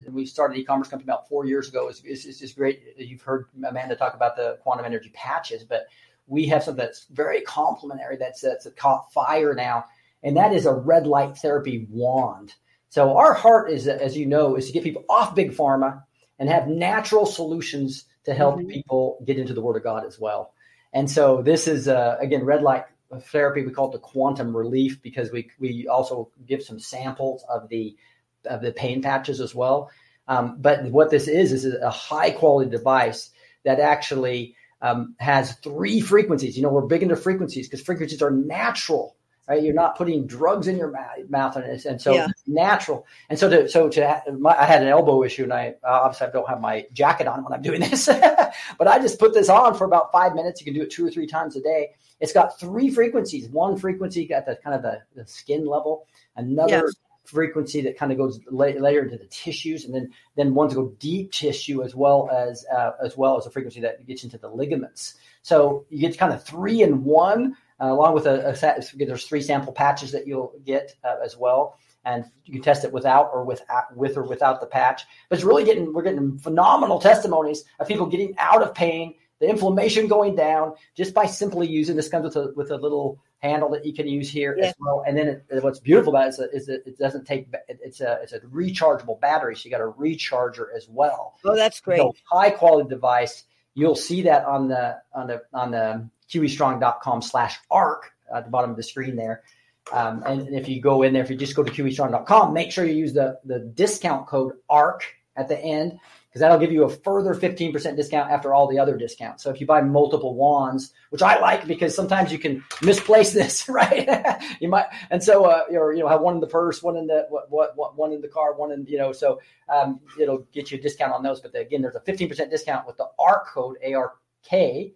we started an e-commerce company about 4 years ago. It's just great. You've heard Amanda talk about the quantum energy patches, but we have something that's very complementary that's caught fire now, and that is a red light therapy wand. So our heart is, as you know, is to get people off big pharma and have natural solutions to help people get into the Word of God as well. And so this is, again, red light therapy. We call it the quantum relief because we also give some samples of the pain patches as well. But what this is a high quality device that actually has 3 frequencies. We're big into frequencies because frequencies are natural, right? You're not putting drugs in your mouth, and so natural. And so I had an elbow issue, and I obviously don't have my jacket on when I'm doing this, but I just put this on for about 5 minutes. You can do it 2 or 3 times a day. It's got 3 frequencies. One frequency at the kind of the skin level, another frequency that kind of goes later into the tissues, and then one to go deep tissue as well as a frequency that gets into the ligaments. So you get kind of 3 in 1, along with there's 3 sample patches that you'll get as well, and you can test it with or without the patch. But it's really we're getting phenomenal testimonies of people getting out of pain, the inflammation going down just by simply using this. Comes with a little handle that you can use here as well. And then what's beautiful about it is that it doesn't take, it's a rechargeable battery. So you got a recharger as well. Oh, that's great. So high quality device. You'll see that on the QEstrong.com/ARC at the bottom of the screen there. And if you go in there, if you just go to QEstrong.com, make sure you use the discount code ARC at the end, because that'll give you a further 15% discount after all the other discounts. So if you buy multiple wands, which I like because sometimes you can misplace this, right? You might, and so have one in the purse, one in the one in the car, one in so it'll get you a discount on those. But again, there's a 15% discount with the ARC code ARK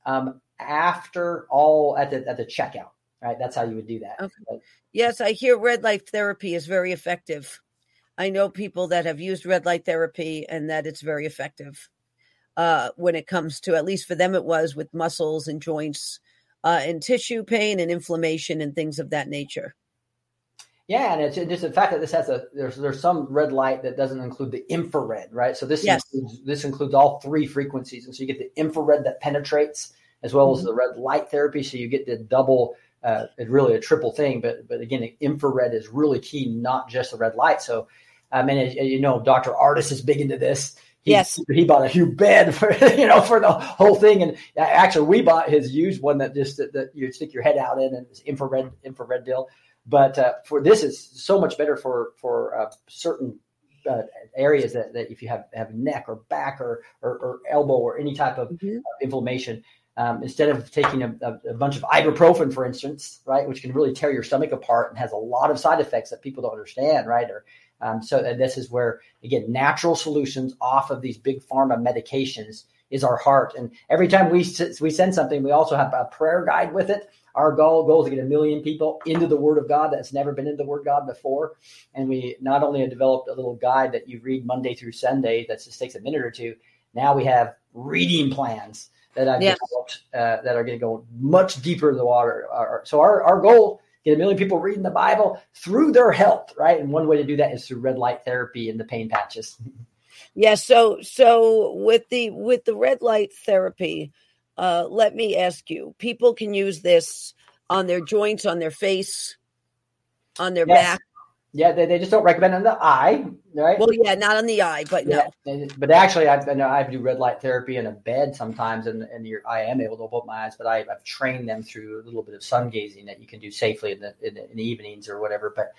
after all at the checkout, right? That's how you would do that. Okay. Yes, I hear red light therapy is very effective. I know people that have used red light therapy and that it's very effective when it comes to, at least for them, it was with muscles and joints and tissue pain and inflammation and things of that nature. Yeah, and it's just the fact that this has there's some red light that doesn't include the infrared, right? So this includes all 3 frequencies, and so you get the infrared that penetrates as well as the red light therapy. So you get the double. It's really a triple thing, but again, the infrared is really key, not just the red light. So, Dr. Ardis is big into this. He bought a huge bed for the whole thing, and actually we bought his used one that you stick your head out in, and it's infrared deal. But for this is so much better for certain areas that if you have neck or back or elbow or any type of inflammation. Instead of taking a bunch of ibuprofen, for instance, right, which can really tear your stomach apart and has a lot of side effects that people don't understand, right? And this is where, again, natural solutions off of these big pharma medications is our heart. And every time we send something, we also have a prayer guide with it. Our goal is to get 1 million people into the Word of God that's never been into the Word of God before. And we not only have developed a little guide that you read Monday through Sunday that just takes a minute or two. Now we have reading plans that I've developed that are going to go much deeper in the water. So our goal, get 1 million people reading the Bible through their health, right? And one way to do that is through red light therapy and the pain patches. Yeah. So with the red light therapy, let me ask you, people can use this on their joints, on their face, on their back. Yeah, they just don't recommend it on the eye, right? Well, yeah, not on the eye, but no. But actually, I do red light therapy in a bed sometimes, and I am able to open my eyes, but I've trained them through a little bit of sun gazing that you can do safely in the evenings or whatever. But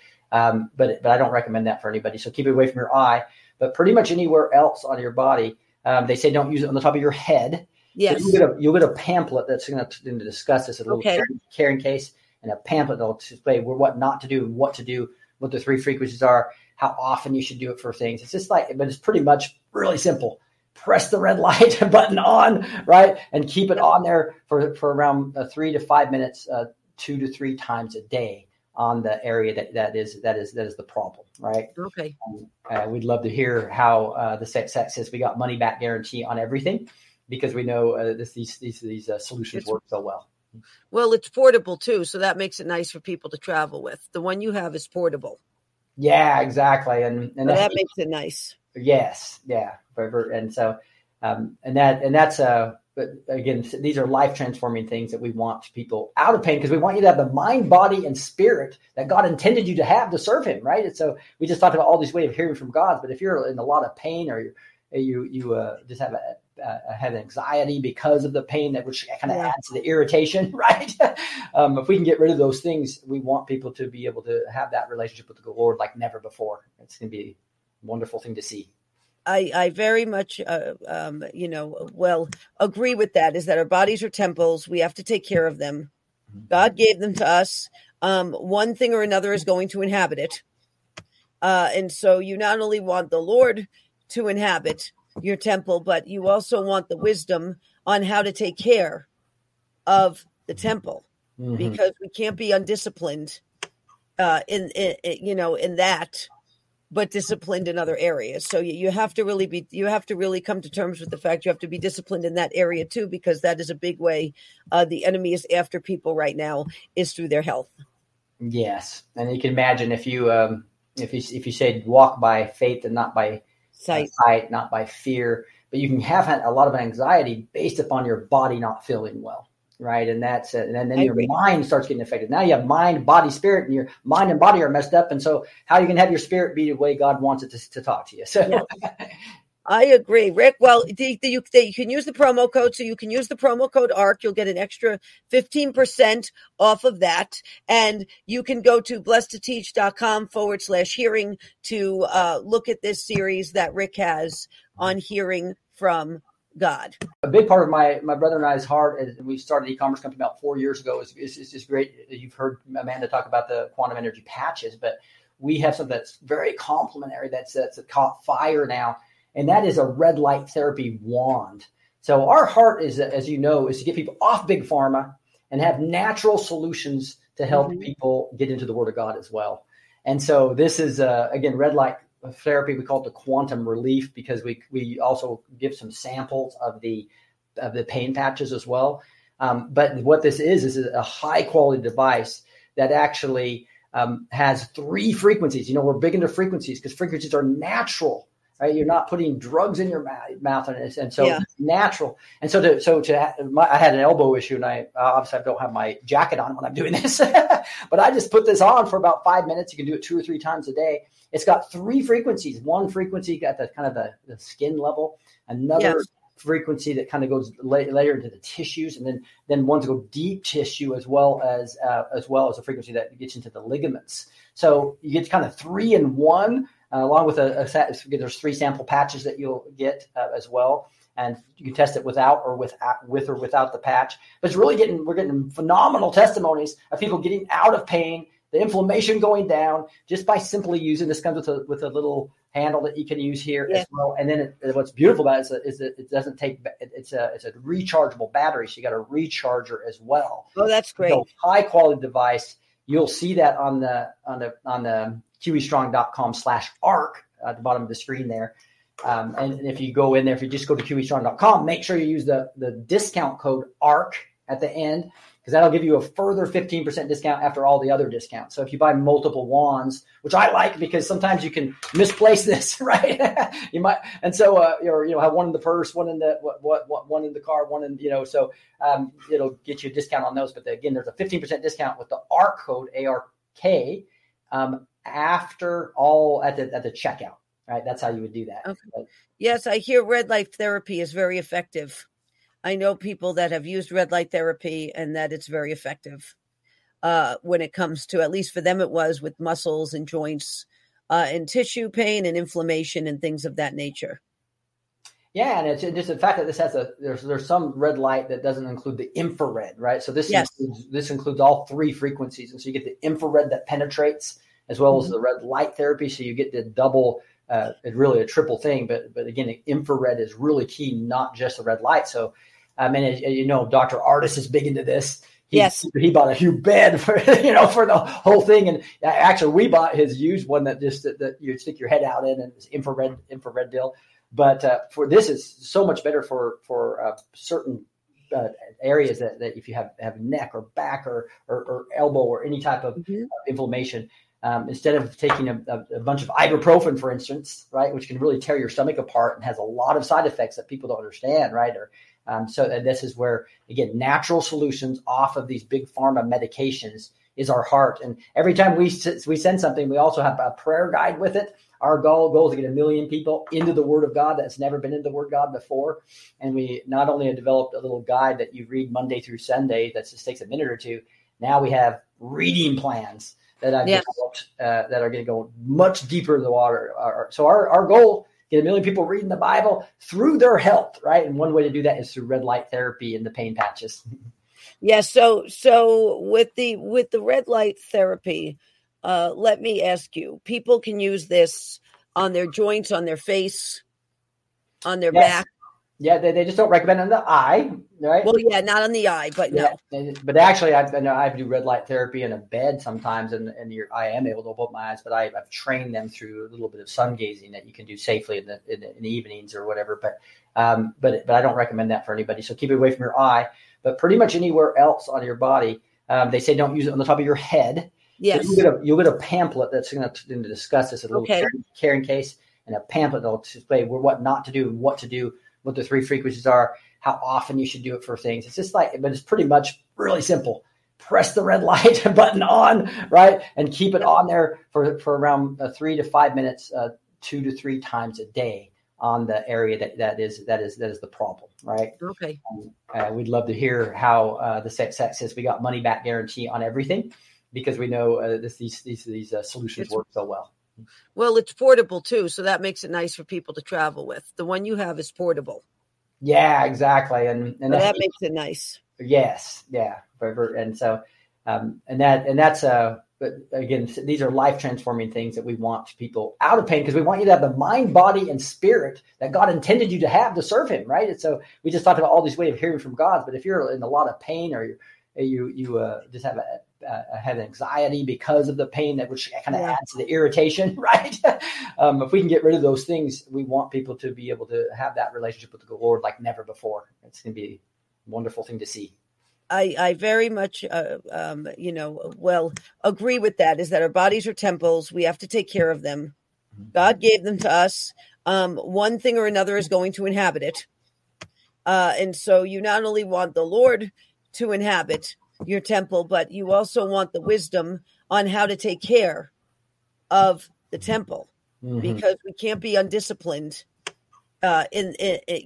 I don't recommend that for anybody. So keep it away from your eye. But pretty much anywhere else on your body, they say don't use it on the top of your head. Yes. So you'll get a pamphlet that's going to discuss this, a little carrying case, and a pamphlet that'll explain what not to do, what to do, what the 3 frequencies are, how often you should do it for things. It's just but it's pretty much really simple. Press the red light button on, right? And keep it on there for around 3 to 5 minutes, 2 to 3 times a day on the area that is the problem, right? Okay. We'd love to hear how the set says we got money back guarantee on everything, because we know these solutions work so well. Well, it's portable too, so that makes it nice for people to travel with. The one you have is portable. Yeah, exactly, and that makes it nice. Yes, yeah, and so that's but again, these are life transforming things that we want people out of pain, because we want you to have the mind, body, and spirit that God intended you to have to serve Him, right? And so we just talked about all these ways of hearing from God, but if you're in a lot of pain, or you just have anxiety because of the pain, that which kind of adds to the irritation, right? If we can get rid of those things, we want people to be able to have that relationship with the Lord like never before. It's going to be a wonderful thing to see. I very much, agree with that, is that our bodies are temples. We have to take care of them. God gave them to us. One thing or another is going to inhabit it. And so you not only want the Lord to inhabit your temple, but you also want the wisdom on how to take care of the temple, because we can't be undisciplined in that, but disciplined in other areas. So you have to really come to terms with the fact you have to be disciplined in that area too, because that is a big way the enemy is after people right now, is through their health. Yes, and you can imagine if you said walk by faith and not by sight, not by fear, but you can have a lot of anxiety based upon your body not feeling well. Right. And that's it. And then your mind starts getting affected. Now you have mind, body, spirit, and your mind and body are messed up. And so how you can have your spirit be the way God wants it to talk to you. So yeah. I agree, Rick. Well, you can use the promo code. So you can use the promo code ARC. You'll get an extra 15% off of that. And you can go to blessedtoteach.com/hearing to look at this series that Rick has on hearing from God. A big part of my brother and I's heart, and we started an e-commerce company about 4 years ago, is just great. You've heard Amanda talk about the quantum energy patches, but we have something that's very complementary that's caught fire now, and that is a red light therapy wand. So our heart is, as you know, is to get people off big pharma and have natural solutions to help people get into the Word of God as well. And so this is, again, red light therapy. We call it the quantum relief, because we also give some samples of the pain patches as well. But what this is a high quality device that actually has 3 frequencies. You know, we're big into frequencies because frequencies are natural, right? You're not putting drugs in your mouth, and so it's natural. And so I had an elbow issue, and I obviously don't have my jacket on when I'm doing this, but I just put this on for about 5 minutes. You can do it 2 or 3 times a day. It's got 3 frequencies. One frequency at the kind of the skin level, another frequency that kind of goes later into the tissues, and then one to go deep tissue, as well as a frequency that gets into the ligaments. So you get kind of 3 in 1, along with there's 3 sample patches that you'll get as well, and you can test it with or without the patch. But we're getting phenomenal testimonies of people getting out of pain, the inflammation going down, just by simply using this. Comes with a little handle that you can use here as well. And then what's beautiful about it is that it doesn't take. It's a rechargeable battery, so you got a recharger as well. Oh, that's great! So high quality device. You'll see that on the QEstrong.com/ARC at the bottom of the screen there. And if you go in there, if you just go to QEstrong.com, make sure you use the discount code ARC at the end, because that'll give you a further 15% discount after all the other discounts. So if you buy multiple wands, which I like because sometimes you can misplace this, right? You might, and so have one in the purse, one in the one in the car, one in so it'll get you a discount on those. But again, there's a 15% discount with the ARC code ARK after all at the checkout. Right, that's how you would do that. Okay. But, yes, I hear red light therapy is very effective. I know people that have used red light therapy and that it's very effective when it comes to, at least for them it was, with muscles and joints and tissue pain and inflammation and things of that nature. Yeah, and it's just the fact that this has there's some red light that doesn't include the infrared, right? So this includes all 3 frequencies, and so you get the infrared that penetrates as well as the red light therapy. So you get the double. It's really a triple thing, but again, the infrared is really key, not just the red light. So, Dr. Artis is big into this. He bought a huge bed for for the whole thing, and actually we bought his used one that you stick your head out in, and it's infrared deal. But for this is so much better for certain areas that if you have neck or back or elbow or any type of inflammation. instead of taking a bunch of ibuprofen, for instance, right, which can really tear your stomach apart and has a lot of side effects that people don't understand, right? So this is where, again, natural solutions off of these big pharma medications is our heart. And every time we send something, we also have a prayer guide with it. Our goal is to get 1 million people into the Word of God that's never been into the Word of God before. And we not only have developed a little guide that you read Monday through Sunday that just takes a minute or two. Now we have reading plans that I've developed that are going to go much deeper in the water. So our goal, get 1 million people reading the Bible through their health, right? And one way to do that is through red light therapy and the pain patches. Yeah. So with the red light therapy, let me ask you, people can use this on their joints, on their face, on their back. Yeah, they just don't recommend it on the eye, right? Well, yeah, not on the eye, but no. But actually, I do red light therapy in a bed sometimes, and I am able to open my eyes, but I've trained them through a little bit of sun gazing that you can do safely in the evenings or whatever. But I don't recommend that for anybody. So keep it away from your eye. But pretty much anywhere else on your body, they say don't use it on the top of your head. Yes. So you'll get a pamphlet that's going to discuss this, a little carrying case, and a pamphlet that'll display what not to do and what to do, what the 3 frequencies are, how often you should do it for things. It's just but it's pretty much really simple. Press the red light button on, right? And keep it on there for around 3 to 5 minutes, 2 to 3 times a day on the area that is the problem, right? Okay. We'd love to hear how the set says we got money back guarantee on everything, because we know these solutions work so well. Well, it's portable too, so that makes it nice for people to travel with. The one you have is portable. Yeah, exactly, and that makes it nice. Yes, yeah, and so that's but again, these are life transforming things that we want people out of pain, because we want you to have the mind, body, and spirit that God intended you to have to serve Him, right? And so we just talked about all these ways of hearing from God, but if you're in a lot of pain, or you just have had anxiety because of the pain, which kind of adds to the irritation, right? If we can get rid of those things, we want people to be able to have that relationship with the Lord like never before. It's going to be a wonderful thing to see. I very much, agree with that, is that our bodies are temples. We have to take care of them. God gave them to us. One thing or another is going to inhabit it. And so you not only want the Lord to inhabit your temple, but you also want the wisdom on how to take care of the temple, because we can't be undisciplined in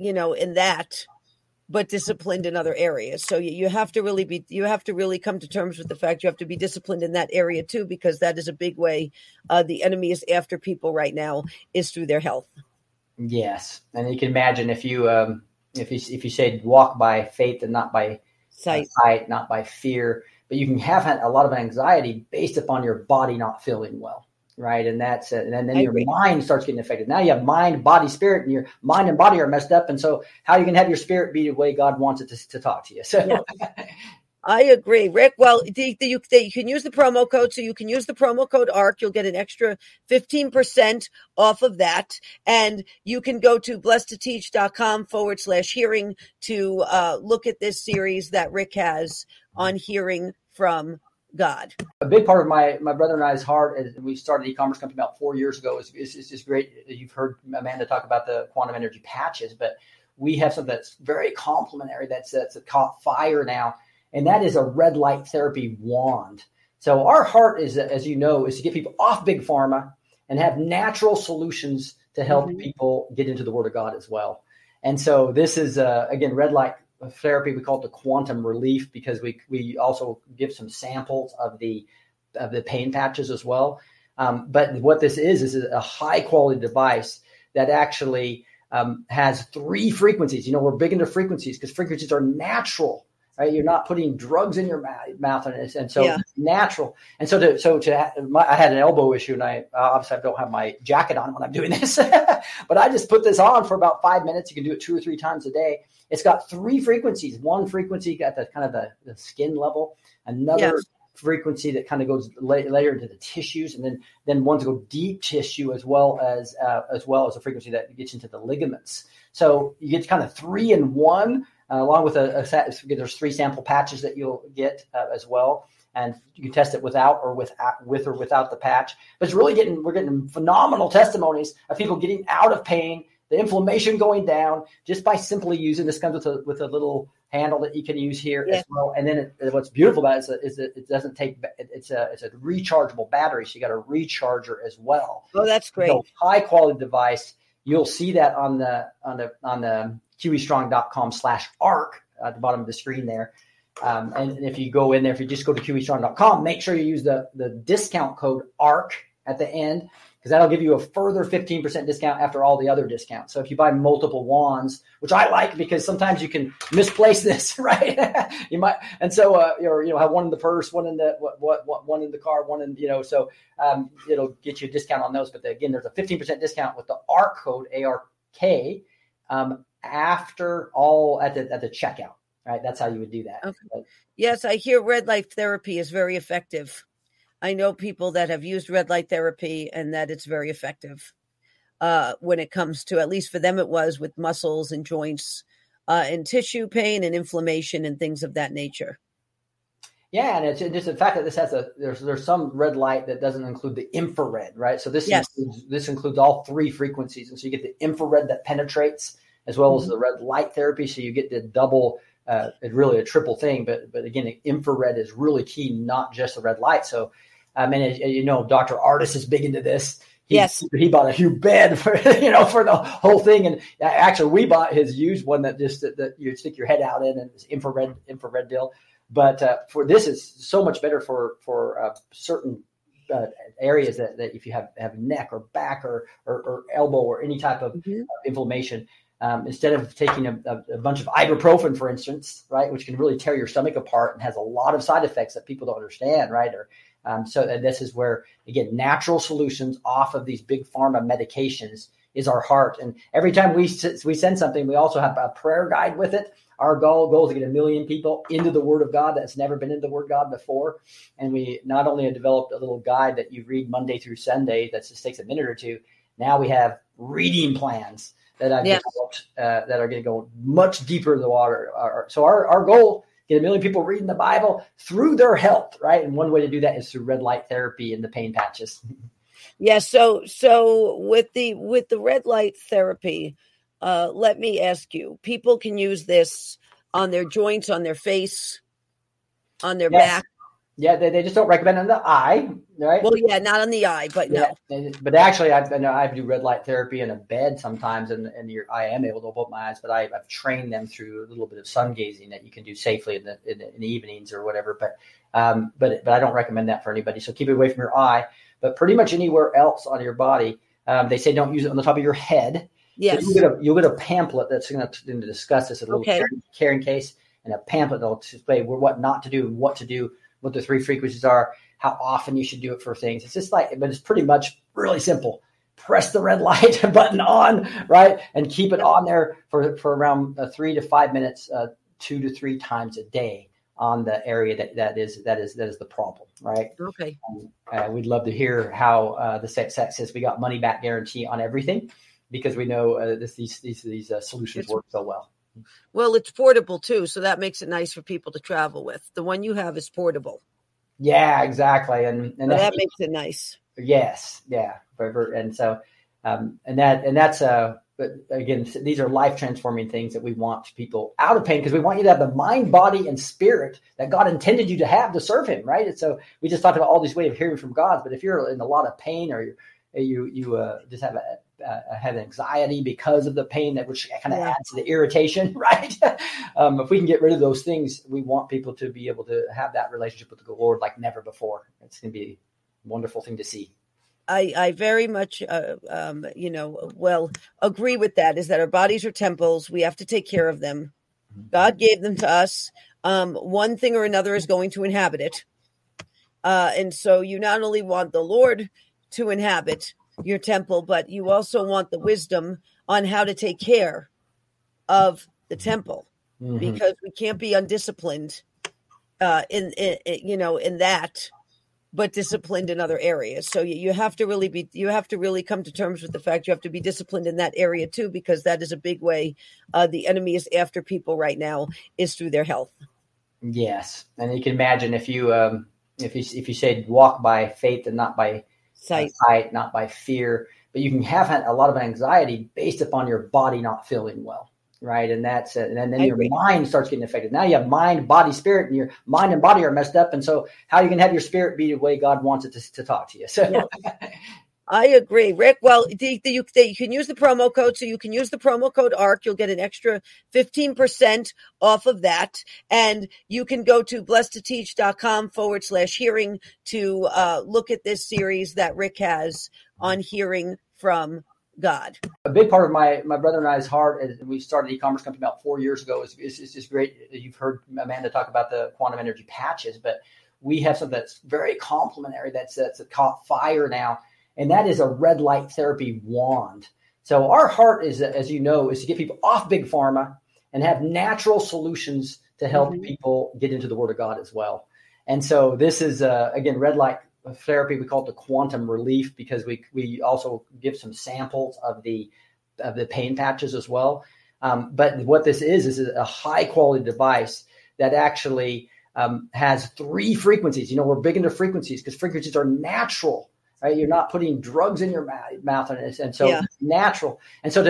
that, but disciplined in other areas. So you have to really come to terms with the fact you have to be disciplined in that area too, because that is a big way the enemy is after people right now, is through their health. Yes, and you can imagine if you say walk by faith and not by sight, not by fear, but you can have a lot of anxiety based upon your body not feeling well, right? And that's it. And then your mind starts getting affected. Now you have mind, body, spirit, and your mind and body are messed up. And so how are you going to have your spirit be the way God wants it to talk to you? So I agree, Rick. Well, you can use the promo code. So you can use the promo code ARC. You'll get an extra 15% off of that. And you can go to blessedtoteach.com/hearing to look at this series that Rick has on hearing from God. A big part of my brother and I's heart, as we started an e-commerce company about 4 years ago, is just great. You've heard Amanda talk about the quantum energy patches, but we have something that's very complementary that's caught fire now. And that is a red light therapy wand. So our heart is, as you know, is to get people off big pharma and have natural solutions to help people get into the Word of God as well. And so this is, again, red light therapy. We call it the quantum relief, because we also give some samples of the pain patches as well. But what this is a high quality device that actually has 3 frequencies. We're big into frequencies because frequencies are natural. Right, you're not putting drugs in your mouth, and so it's natural. And so I had an elbow issue, and I obviously don't have my jacket on when I'm doing this, but I just put this on for about 5 minutes. You can do it 2 or 3 times a day. It's got 3 frequencies. One frequency at the kind of the skin level, another frequency that kind of goes later into the tissues, and then ones go deep tissue as well as a frequency that gets into the ligaments. So you get kind of 3 in 1. Along with there's 3 sample patches that you'll get as well. and you can test it with or without the patch. But we're getting phenomenal testimonies of people getting out of pain, the inflammation going down just by simply using this. Comes with a little handle that you can use here as well. And then what's beautiful about it is that it doesn't take, it's a rechargeable battery. So you got a recharger as well. Oh, that's great. So high quality device. You'll see that on the QEstrong.com/ARC at the bottom of the screen there. And if you go in there, if you just go to QEstrong.com, make sure you use the discount code ARC at the end, because that'll give you a further 15% discount after all the other discounts. So if you buy multiple wands, which I like because sometimes you can misplace this, right? You might, and so have one in the purse, one in the one in the car, one in so it'll get you a discount on those. But again, there's a 15% discount with the ARC code ARK after all at the checkout, right? That's how you would do that. Okay. But, yes, I hear red light therapy is very effective. I know people that have used red light therapy and that it's very effective when it comes to, at least for them, it was with muscles and joints and tissue pain and inflammation and things of that nature. Yeah, and it's just the fact that this has there's some red light that doesn't include the infrared, right? So this includes all three frequencies, and so you get the infrared that penetrates as well as the red light therapy. So you get the double, really a triple thing. But again, the infrared is really key, not just the red light. So, Dr. Artis is big into this. He bought a huge bed for for the whole thing, and actually we bought his used one that you stick your head out in, and it's infrared deal. But for this is so much better for certain areas that if you have neck or back or elbow or any type of inflammation. Instead of taking a bunch of ibuprofen, for instance, right, which can really tear your stomach apart and has a lot of side effects that people don't understand, right? And this is where, again, natural solutions off of these big pharma medications is our heart. And every time we send something, we also have a prayer guide with it. Our goal is to get 1 million people into the Word of God that's never been into the Word of God before. And we not only have developed a little guide that you read Monday through Sunday that just takes a minute or two. Now we have reading plans that I've developed that are going to go much deeper in the water. So our goal, get 1 million people reading the Bible through their health, right? And one way to do that is through red light therapy and the pain patches. Yeah. So with the red light therapy, let me ask you, people can use this on their joints, on their face, on their back. Yeah, they just don't recommend it on the eye, right? Well, yeah, not on the eye, but no. But actually, I do red light therapy in a bed sometimes, and I am able to open my eyes, but I've trained them through a little bit of sun gazing that you can do safely in the evenings or whatever. But I don't recommend that for anybody. So keep it away from your eye. But pretty much anywhere else on your body, they say don't use it on the top of your head. Yes. So you'll get a pamphlet that's going to discuss this, a little carrying case, and a pamphlet that'll explain what not to do and what to do, what the three frequencies are, how often you should do it for things. It's just but it's pretty much really simple. Press the red light button on, right? And keep it on there for around 3 to 5 minutes, 2 to 3 times a day on the area that is the problem, right? Okay. We'd love to hear how the set says we got money back guarantee on everything, because we know these solutions work so well. Well, it's portable too, so that makes it nice for people to travel with. The one you have is portable. Yeah, exactly, and that makes it nice. Yes, yeah, and so that's but again, these are life transforming things that we want people out of pain, because we want you to have the mind, body, and spirit that God intended you to have to serve Him, right? And so we just talked about all these ways of hearing from God, but if you're in a lot of pain, or you just have anxiety because of the pain, which kind of adds to the irritation, right? If we can get rid of those things, we want people to be able to have that relationship with the Lord like never before. It's going to be a wonderful thing to see. I very much, agree with that, is that our bodies are temples. We have to take care of them. God gave them to us. One thing or another is going to inhabit it. And so you not only want the Lord to inhabit your temple, but you also want the wisdom on how to take care of the temple, because we can't be undisciplined in that, but disciplined in other areas. So you have to really come to terms with the fact you have to be disciplined in that area too, because that is a big way the enemy is after people right now, is through their health. Yes. And you can imagine if you if you say walk by faith and not by sight, not by fear, but you can have a lot of anxiety based upon your body not feeling well. Right. And that's it. And then your mind starts getting affected. Now you have mind, body, spirit, and your mind and body are messed up. And so how are you going to have your spirit be the way God wants it to talk to you? So yeah. I agree, Rick. Well, you can use the promo code. So you can use the promo code ARC. You'll get an extra 15% off of that. And you can go to blessedtoteach.com/hearing to look at this series that Rick has on hearing from God. A big part of my brother and I's heart, as we started an e-commerce company about 4 years ago, is just great. You've heard Amanda talk about the quantum energy patches, but we have something that's very complementary that's caught fire now, and that is a red light therapy wand. So our heart is, as you know, is to get people off big pharma and have natural solutions to help people get into the Word of God as well. And so this is, again, red light therapy. We call it the quantum relief because we also give some samples of the pain patches as well. But what this is a high quality device that actually has 3 frequencies. You know, we're big into frequencies because frequencies are natural, right? You're not putting drugs in your mouth, and so it's natural. And so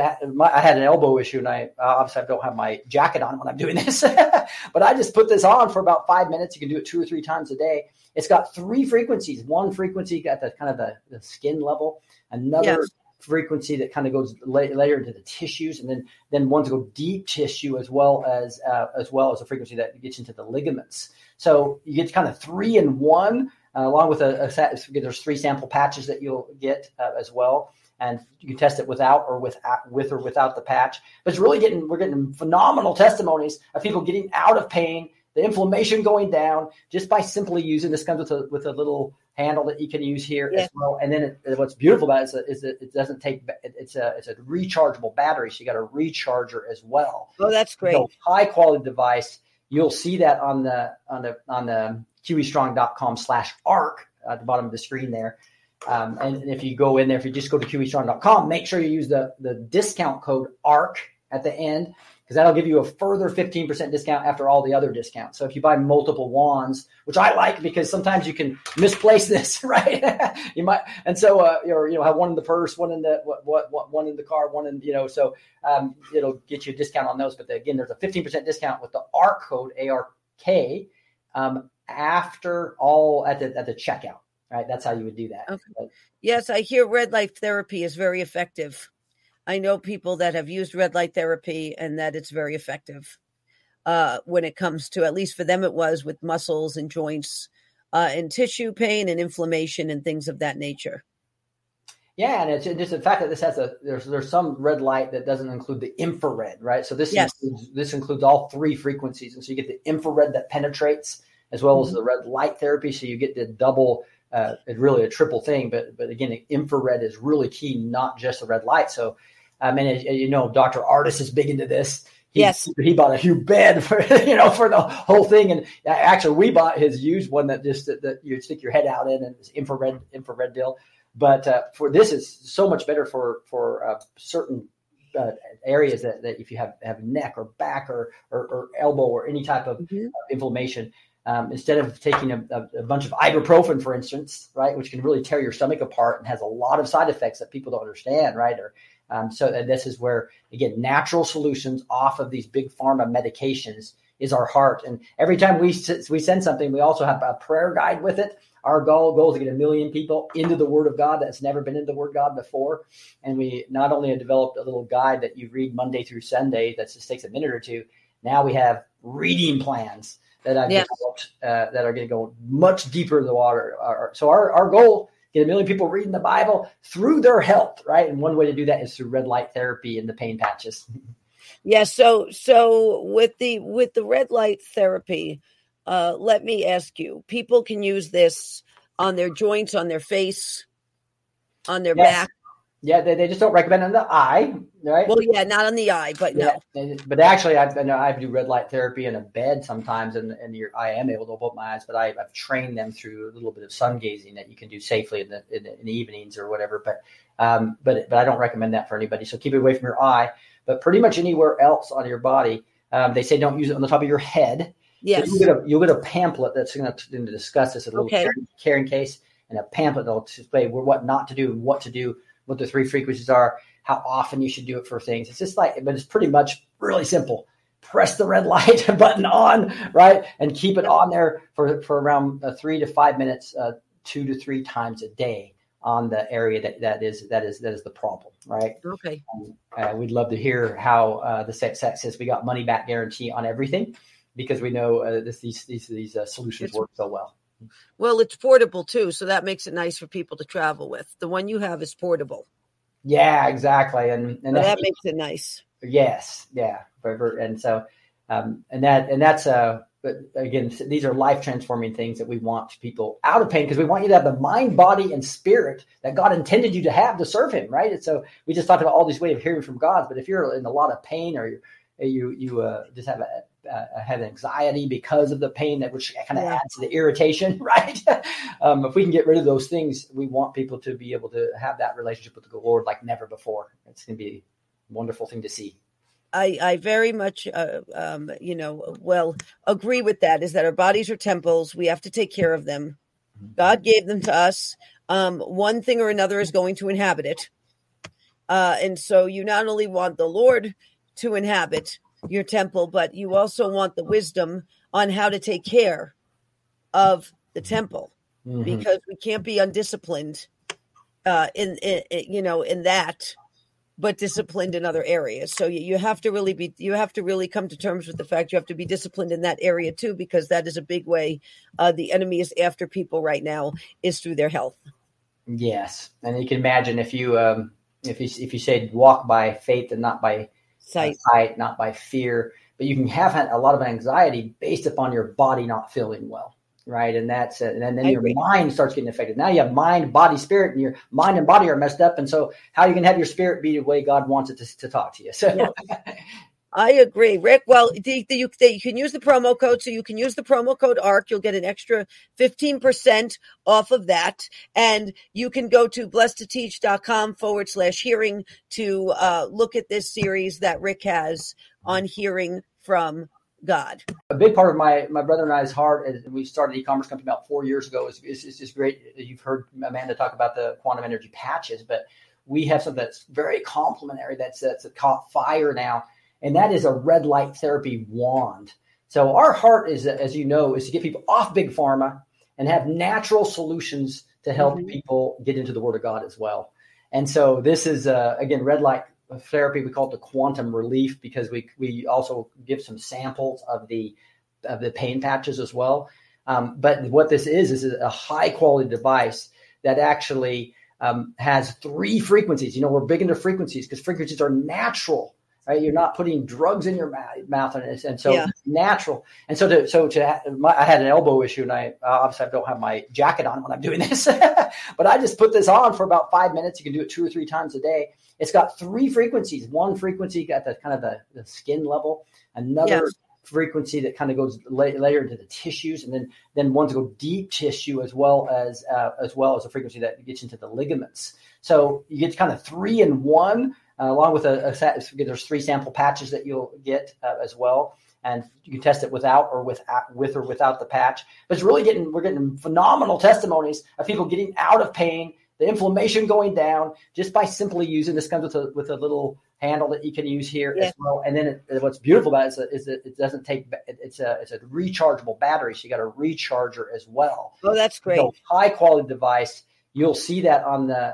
I had an elbow issue, and I obviously don't have my jacket on when I'm doing this, but I just put this on for about 5 minutes. You can do it 2 or 3 times a day. It's got 3 frequencies. One frequency got the kind of the skin level, another frequency that kind of goes later into the tissues, and then one to go deep tissue as well as a frequency that gets into the ligaments. So you get kind of 3 in 1, along with there's 3 sample patches that you'll get as well, and you can test it with or without the patch. But it's really we're getting phenomenal testimonies of people getting out of pain, the inflammation going down just by simply using this. Comes with a little handle that you can use here as well. And then what's beautiful about it is that it doesn't take. It's a rechargeable battery, so you got a recharger as well. Oh, that's great! So high quality device. You'll see that on the QEstrong.com/ARC at the bottom of the screen there. And if you go in there, if you just go to QEstrong.com, make sure you use the discount code ARC at the end, because that'll give you a further 15% discount after all the other discounts. So if you buy multiple wands, which I like because sometimes you can misplace this, right? You might, and so have one in the purse, one in the one in the car, one in so it'll get you a discount on those. But again, there's a 15% discount with the ARC code ARK after all at the checkout, right? That's how you would do that. Okay. But, yes, I hear red light therapy is very effective. I know people that have used red light therapy and that it's very effective when it comes to, at least for them, it was with muscles and joints and tissue pain and inflammation and things of that nature. Yeah, and it's just the fact that this has there's some red light that doesn't include the infrared, right? So this includes all 3 frequencies, and so you get the infrared that penetrates as well as the red light therapy. So you get the double. It's really a triple thing, but again, the infrared is really key, not just the red light. So. And you know, Dr. Artis is big into this. He bought a huge bed for for the whole thing, and actually we bought his used one that you stick your head out in, and it's infrared deal. But for this is so much better for certain areas that if you have neck or back or elbow or any type of inflammation. Instead of taking a bunch of ibuprofen, for instance, right, which can really tear your stomach apart and has a lot of side effects that people don't understand, right? So this is where, again, natural solutions off of these big pharma medications is our heart. And every time we send something, we also have a prayer guide with it. Our goal is to get 1 million people into the Word of God that's never been in the Word of God before. And we not only have developed a little guide that you read Monday through Sunday that just takes a minute or two. Now we have reading plans that I've developed that are going to go much deeper in the water. So our goal, get 1 million people reading the Bible through their health, right? And one way to do that is through red light therapy and the pain patches. Yeah. So with the red light therapy, let me ask you, people can use this on their joints, on their face, on their back. Yeah, they just don't recommend it on the eye, right? Well, yeah, not on the eye, but no. But actually, I do red light therapy in a bed sometimes, and I am able to open my eyes, but I've trained them through a little bit of sun gazing that you can do safely in the evenings or whatever. But I don't recommend that for anybody. So keep it away from your eye. But pretty much anywhere else on your body, they say don't use it on the top of your head. So Yes. you'll get a pamphlet that's going to discuss this, a little Okay. carrying case, and a pamphlet that'll display what not to do, what to do, what the 3 frequencies are, how often you should do it for things. It's just like, but it's pretty much really simple. Press the red light button on, right, and keep it on there for around 3 to 5 minutes, 2 to 3 times a day on the area that is the problem, right? Okay. We'd love to hear how the sex says we got money back guarantee on everything, because we know these solutions work so well. Well, it's portable too, so that makes it nice for people to travel with. The one you have is portable. Yeah, exactly, and so that makes it nice. Yes, yeah, and so that's but again, these are life transforming things that we want people out of pain, because we want you to have the mind, body, and spirit that God intended you to have to serve Him, right? And so we just talked about all these ways of hearing from God, but if you're in a lot of pain, or you just have anxiety because of the pain, which kind of adds to the irritation, right? If we can get rid of those things, we want people to be able to have that relationship with the Lord like never before. It's going to be a wonderful thing to see. I very much, agree with that, is that our bodies are temples. We have to take care of them. God gave them to us. One thing or another is going to inhabit it. And so you not only want the Lord to inhabit your temple, but you also want the wisdom on how to take care of the temple, because we can't be undisciplined in that, but disciplined in other areas. So you have to really come to terms with the fact you have to be disciplined in that area too, because that is a big way the enemy is after people right now, is through their health. Yes, and you can imagine if you say walk by faith and not by sight, not by fear, but you can have a lot of anxiety based upon your body not feeling well. Right. And that's it. And then your mind starts getting affected. Now you have mind, body, spirit, and your mind and body are messed up. And so how you can have your spirit be the way God wants it to talk to you. So yeah. I agree, Rick. Well, you can use the promo code. So you can use the promo code ARC. You'll get an extra 15% off of that. And you can go to blessedtoteach.com/hearing to look at this series that Rick has on hearing from God. A big part of my brother and I's heart, and we started an e-commerce company about 4 years ago, is just great. You've heard Amanda talk about the quantum energy patches, but we have something that's very complementary that's caught fire now, and that is a red light therapy wand. So our heart is, as you know, is to get people off big pharma and have natural solutions to help people get into the Word of God as well. And so this is, again, red light therapy. We call it the quantum relief, because we also give some samples of the pain patches as well. But what this is a high quality device that actually has 3 frequencies. You know, we're big into frequencies because frequencies are natural, right? You're not putting drugs in your mouth, and so it's natural. And so I had an elbow issue, and I obviously I don't have my jacket on when I'm doing this, but I just put this on for about 5 minutes. You can do it 2 or 3 times a day. It's got 3 frequencies. One frequency at the kind of the skin level, another frequency that kind of goes later into the tissues, and then ones go deep tissue as well as a frequency that gets into the ligaments. So you get kind of 3 in 1, along with there's 3 sample patches that you'll get as well, and you can test it with or without the patch. But we're getting phenomenal testimonies of people getting out of pain, the inflammation going down just by simply using this. Comes with a little handle that you can use here as well. And then what's beautiful about it is that it doesn't take. It's a rechargeable battery, so you got a recharger as well. Oh, that's great! So high quality device. You'll see that on the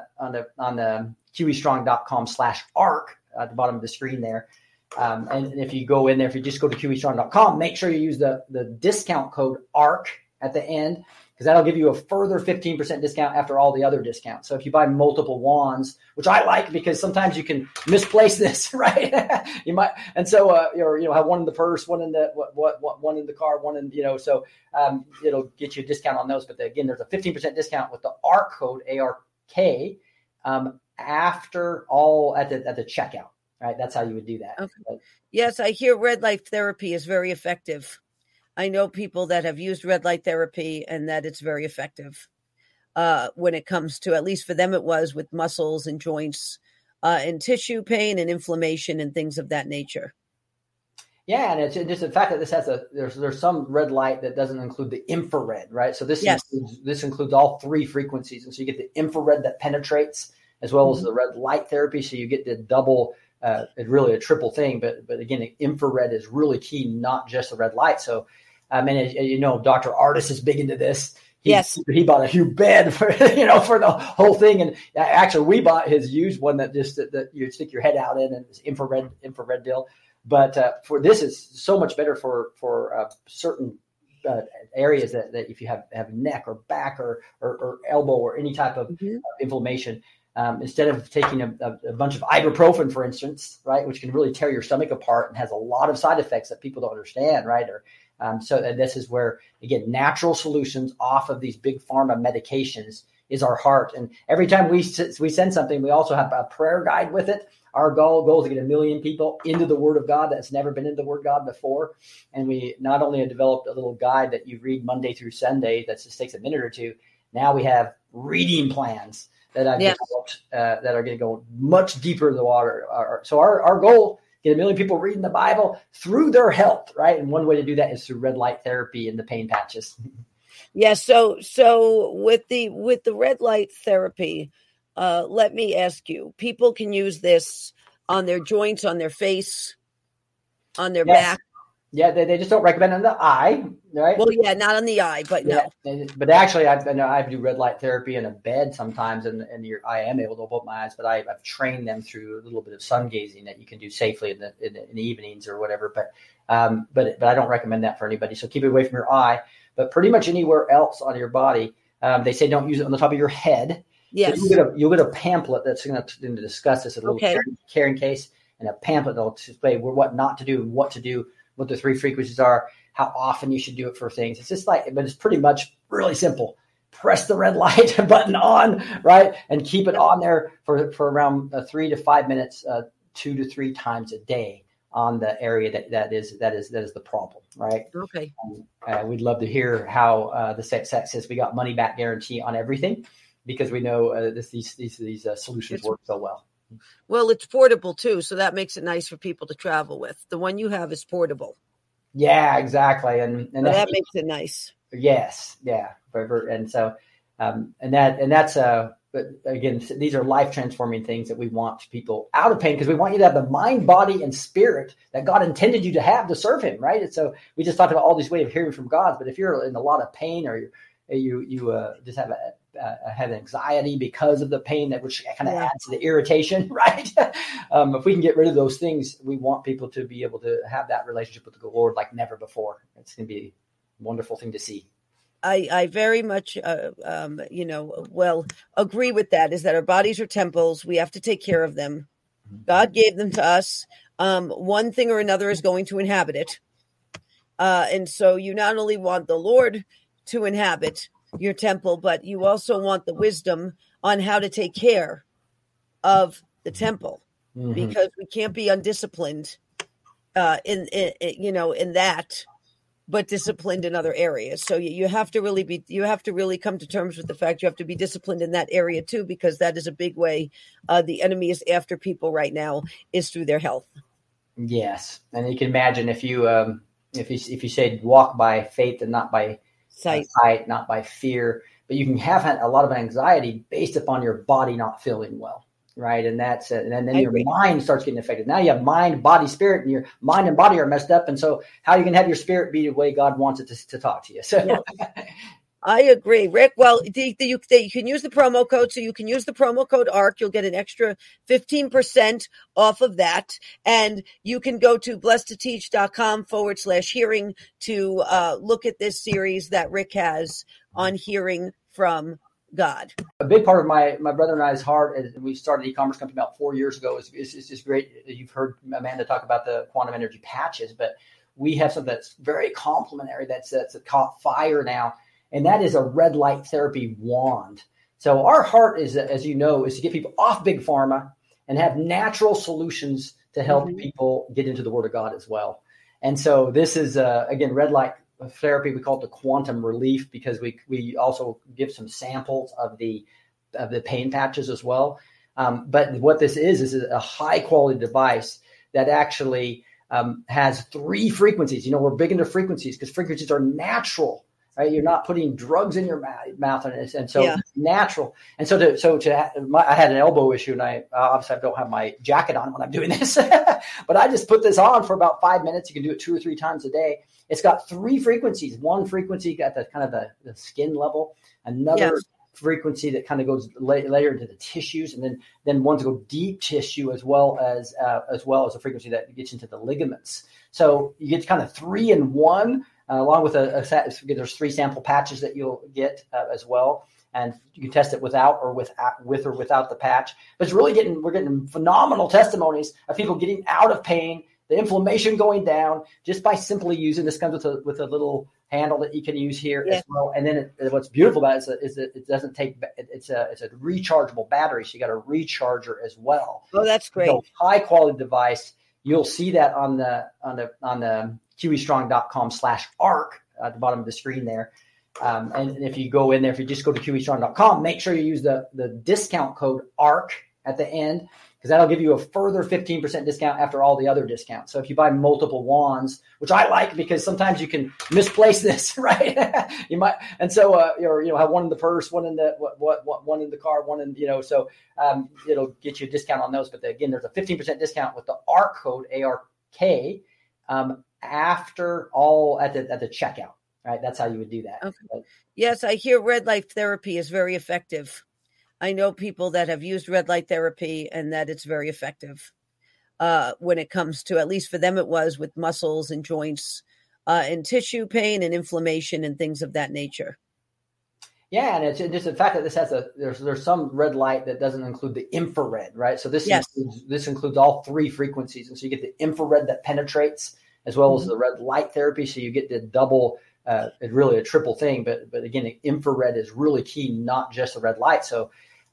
QEstrong.com/ARC at the bottom of the screen there. And if you go in there, if you just go to QEstrong.com, make sure you use the discount code ARC at the end, because that'll give you a further 15% discount after all the other discounts. So if you buy multiple wands, which I like because sometimes you can misplace this, right? You might, and so have one in the purse, one in the one in the car, one in so it'll get you a discount on those. But again, there's a 15% discount with the ARC code ARK after all at the checkout, right? That's how you would do that. Okay. Yes, I hear red light therapy is very effective. I know people that have used red light therapy and that it's very effective when it comes to, at least for them, it was with muscles and joints and tissue pain and inflammation and things of that nature. Yeah, and it's just the fact that this has there's some red light that doesn't include the infrared, right? So Yes. this includes all three frequencies, and so you get the infrared that penetrates as well as the red light therapy. So you get the double, really a triple thing. But again, the infrared is really key, not just the red light. So, Dr. Artis is big into this. He bought a huge bed for for the whole thing, and actually we bought his used one that you stick your head out in, and it's infrared deal. But for this is so much better for certain areas that if you have neck or back or elbow or any type of inflammation, instead of taking a bunch of ibuprofen, for instance, right, which can really tear your stomach apart and has a lot of side effects that people don't understand, right? So this is where, again, natural solutions off of these big pharma medications is our heart. And every time we send something, we also have a prayer guide with it. Our goal is to get 1 million people into the Word of God that's never been into the Word of God before. And we not only have developed a little guide that you read Monday through Sunday that just takes a minute or two. Now we have reading plans that I've developed that are going to go much deeper in the water. So our goal, get 1 million people reading the Bible through their health, right? And one way to do that is through red light therapy and the pain patches. Yeah. So with the red light therapy, let me ask you, people can use this on their joints, on their face, on their back. Yeah, they just don't recommend it on the eye, right? Well, yeah, not on the eye, but no. But actually, I do red light therapy in a bed sometimes, and I am able to open my eyes, but I've trained them through a little bit of sun gazing that you can do safely in the evenings or whatever. But I don't recommend that for anybody. So keep it away from your eye. But pretty much anywhere else on your body, they say don't use it on the top of your head. Yes. So you'll get a pamphlet that's going to discuss this, a little carrying case, and a pamphlet that'll display what not to do and what to do, what the three frequencies are, how often you should do it for things. It's just but it's pretty much really simple. Press the red light button on, right? And keep it on there for around 3 to 5 minutes, 2 to 3 times a day on the area that is the problem, right? Okay. We'd love to hear how the SET says we got money back guarantee on everything, because we know these solutions work so well. Well, it's portable too, so that makes it nice for people to travel with. The one you have is portable. Yeah, exactly, and that makes it nice. Yes, yeah, and so that's but again, these are life transforming things that we want people out of pain, because we want you to have the mind, body, and spirit that God intended you to have to serve Him, right? And so we just talked about all these ways of hearing from God, but if you're in a lot of pain, or you just have anxiety because of the pain, which kind of adds to the irritation, right? If we can get rid of those things, we want people to be able to have that relationship with the Lord like never before. It's going to be a wonderful thing to see. I very much, agree with that, is that our bodies are temples. We have to take care of them. God gave them to us. One thing or another is going to inhabit it. And so you not only want the Lord to inhabit your temple, but you also want the wisdom on how to take care of the temple, because we can't be undisciplined in that, but disciplined in other areas. So you have to really come to terms with the fact you have to be disciplined in that area too, because that is a big way the enemy is after people right now, is through their health. Yes, and you can imagine if you say walk by faith and not by sight, not by fear, but you can have a lot of anxiety based upon your body not feeling well, right? And that's it. And then your mind starts getting affected. Now you have mind, body, spirit, and your mind and body are messed up. And so how are you going to have your spirit be the way God wants it to talk to you? So I agree, Rick. Well, you can use the promo code. So you can use the promo code ARC. You'll get an extra 15% off of that. And you can go to blessedtoteach.com/hearing to look at this series that Rick has on hearing from God. A big part of my brother and I's heart, as we started an e-commerce company about 4 years ago, is great. You've heard Amanda talk about the quantum energy patches, but we have something that's very complementary that's caught fire now. And that is a red light therapy wand. So our heart is, as you know, is to get people off big pharma and have natural solutions to help people get into the Word of God as well. And so this is, again, red light therapy. We call it the quantum relief, because we also give some samples of the pain patches as well. But what this is a high quality device that actually has 3 frequencies. We're big into frequencies because frequencies are natural, right? You're not putting drugs in your mouth, and so natural. And so I had an elbow issue, and I obviously I don't have my jacket on when I'm doing this, but I just put this on for about 5 minutes. You can do it 2 or 3 times a day. It's got 3 frequencies. One frequency at the kind of the skin level, another frequency that kind of goes later into the tissues, and then one to go deep tissue as well as a frequency that gets into the ligaments. So you get kind of 3 in 1, along with there's 3 sample patches that you'll get as well, and you can test it with or without the patch. But it's really we're getting phenomenal testimonies of people getting out of pain, the inflammation going down just by simply using this. Comes with a little handle that you can use here as well. And then what's beautiful about it is that it doesn't take, it's a rechargeable battery. So you got a recharger as well. Oh, that's great. So high quality device. You'll see that on the QEstrong.com/ARC at the bottom of the screen there. And if you go in there, if you just go to QEstrong.com, make sure you use the discount code ARC at the end, because that'll give you a further 15% discount after all the other discounts. So if you buy multiple wands, which I like because sometimes you can misplace this, right? You might, and so have one in the purse, one in the one in the car, one in so it'll get you a discount on those. But again, there's a 15% discount with the ARC code ARK after all at the checkout, right? That's how you would do that. Okay. Yes, I hear red light therapy is very effective. I know people that have used red light therapy and that it's very effective when it comes to, at least for them, it was with muscles and joints and tissue pain and inflammation and things of that nature. Yeah, and it's just the fact that this has there's some red light that doesn't include the infrared, right? So this includes all 3 frequencies, and so you get the infrared that penetrates as well as the red light therapy. So you get the double. It's really a triple thing, but again, the infrared is really key, not just the red light. So,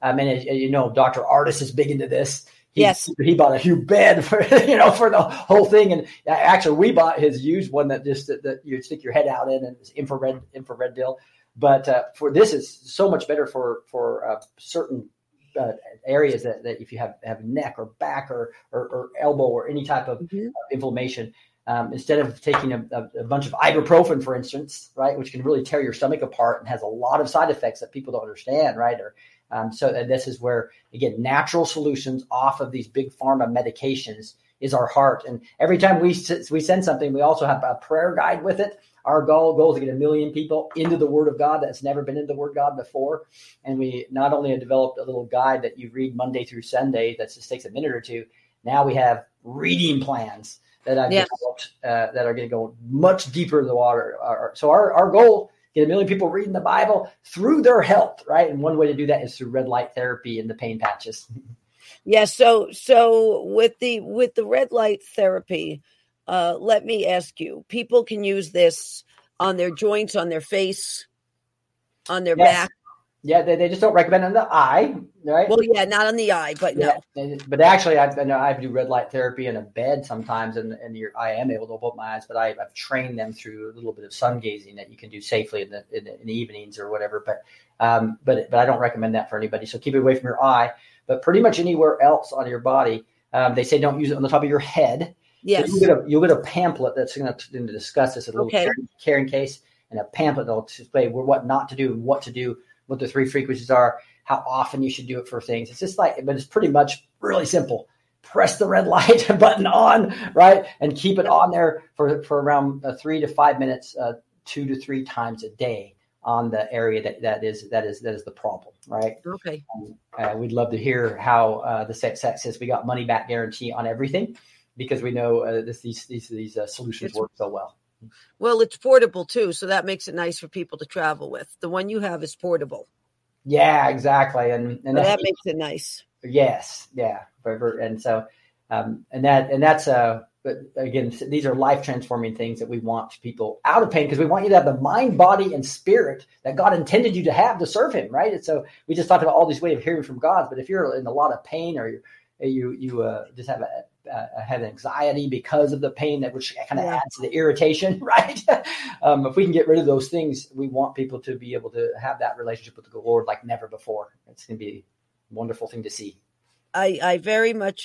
and Dr. Ardis is big into this. He bought a huge bed for for the whole thing, and actually we bought his used one that you stick your head out in, and it's infrared deal. But for this is so much better for certain areas that if you have neck or back or elbow or any type of inflammation. Instead of taking a bunch of ibuprofen, for instance, right, which can really tear your stomach apart and has a lot of side effects that people don't understand, right? And this is where, again, natural solutions off of these big pharma medications is our heart. And every time we send something, we also have a prayer guide with it. Our goal is to get 1 million people into the Word of God that's never been into the Word of God before. And we not only have developed a little guide that you read Monday through Sunday that just takes a minute or two. Now we have reading plans that I've developed that are going to go much deeper in the water. So our goal, get 1 million people reading the Bible through their health, right? And one way to do that is through red light therapy and the pain patches. Yeah. So with the red light therapy, let me ask you, people can use this on their joints, on their face, on their back. Yeah, they just don't recommend it on the eye, right? Well, yeah, not on the eye, but no. But actually, I do red light therapy in a bed sometimes, and I am able to open my eyes, but I've trained them through a little bit of sun gazing that you can do safely in the evenings or whatever. But I don't recommend that for anybody. So keep it away from your eye. But pretty much anywhere else on your body, they say don't use it on the top of your head. Yes. So you'll get a pamphlet that's going to discuss this, a little carrying case, and a pamphlet that'll explain what not to do and what to do, what the 3 frequencies are, how often you should do it for things. It's just but it's pretty much really simple. Press the red light button on, right? And keep it on there for around 3 to 5 minutes, 2 to 3 times a day on the area that is the problem, right? Okay. We'd love to hear how the set says we got money back guarantee on everything, because we know these solutions work so well. Well, it's portable too, so that makes it nice for people to travel with. The one you have is portable. Yeah, exactly, and that makes it nice. Yes, yeah, and so that's but again, these are life transforming things that we want people out of pain, because we want you to have the mind, body, and spirit that God intended you to have to serve Him, right? And so we just talked about all these ways of hearing from God, but if you're in a lot of pain, or you just have have anxiety because of the pain, which kind of adds to the irritation, right? If we can get rid of those things, we want people to be able to have that relationship with the Lord like never before. It's going to be a wonderful thing to see. I very much,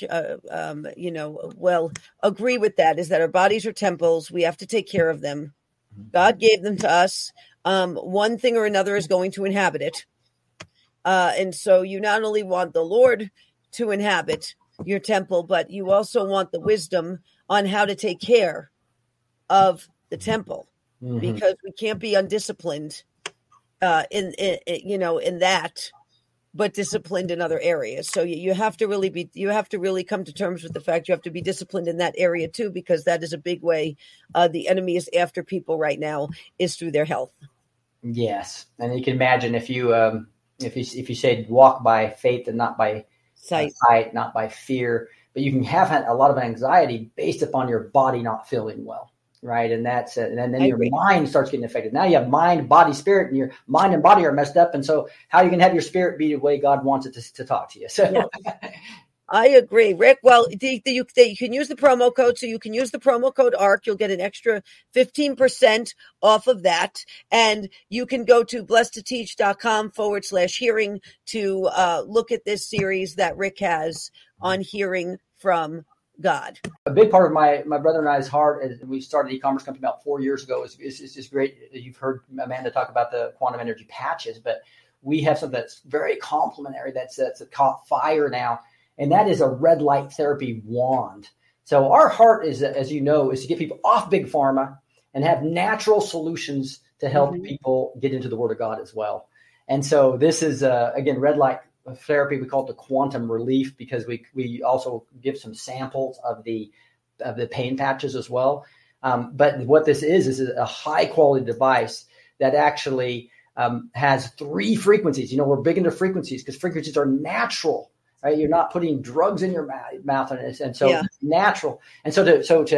agree with that. Is that our bodies are temples. We have to take care of them. God gave them to us. One thing or another is going to inhabit it. And so you not only want the Lord to inhabit your temple, but you also want the wisdom on how to take care of the temple, because we can't be undisciplined in that, but disciplined in other areas. So you have to really come to terms with the fact you have to be disciplined in that area too, because that is a big way the enemy is after people right now, is through their health. Yes, and you can imagine if you say walk by faith and not by sight, not by fear, but you can have a lot of anxiety based upon your body not feeling well. Right. And that's it. And then your mind starts getting affected. Now you have mind, body, spirit, and your mind and body are messed up. And so how you can have your spirit be the way God wants it to talk to you. So yeah. I agree, Rick. Well, you can use the promo code. So you can use the promo code ARC. You'll get an extra 15% off of that. And you can go to blessedtoteach.com/hearing to look at this series that Rick has on hearing from God. A big part of my brother and I's heart, and we started an e-commerce company about 4 years ago, is just great. You've heard Amanda talk about the quantum energy patches, but we have something that's very complementary that's caught fire now, and that is a red light therapy wand. So our heart is, as you know, is to get people off big pharma and have natural solutions to help people get into the Word of God as well. And so this is, again, red light therapy. We call it the quantum relief because we also give some samples of the pain patches as well. But what this is a high quality device that actually has 3 frequencies. You know, we're big into frequencies because frequencies are natural, right? You're not putting drugs in your mouth, and so it's natural. And so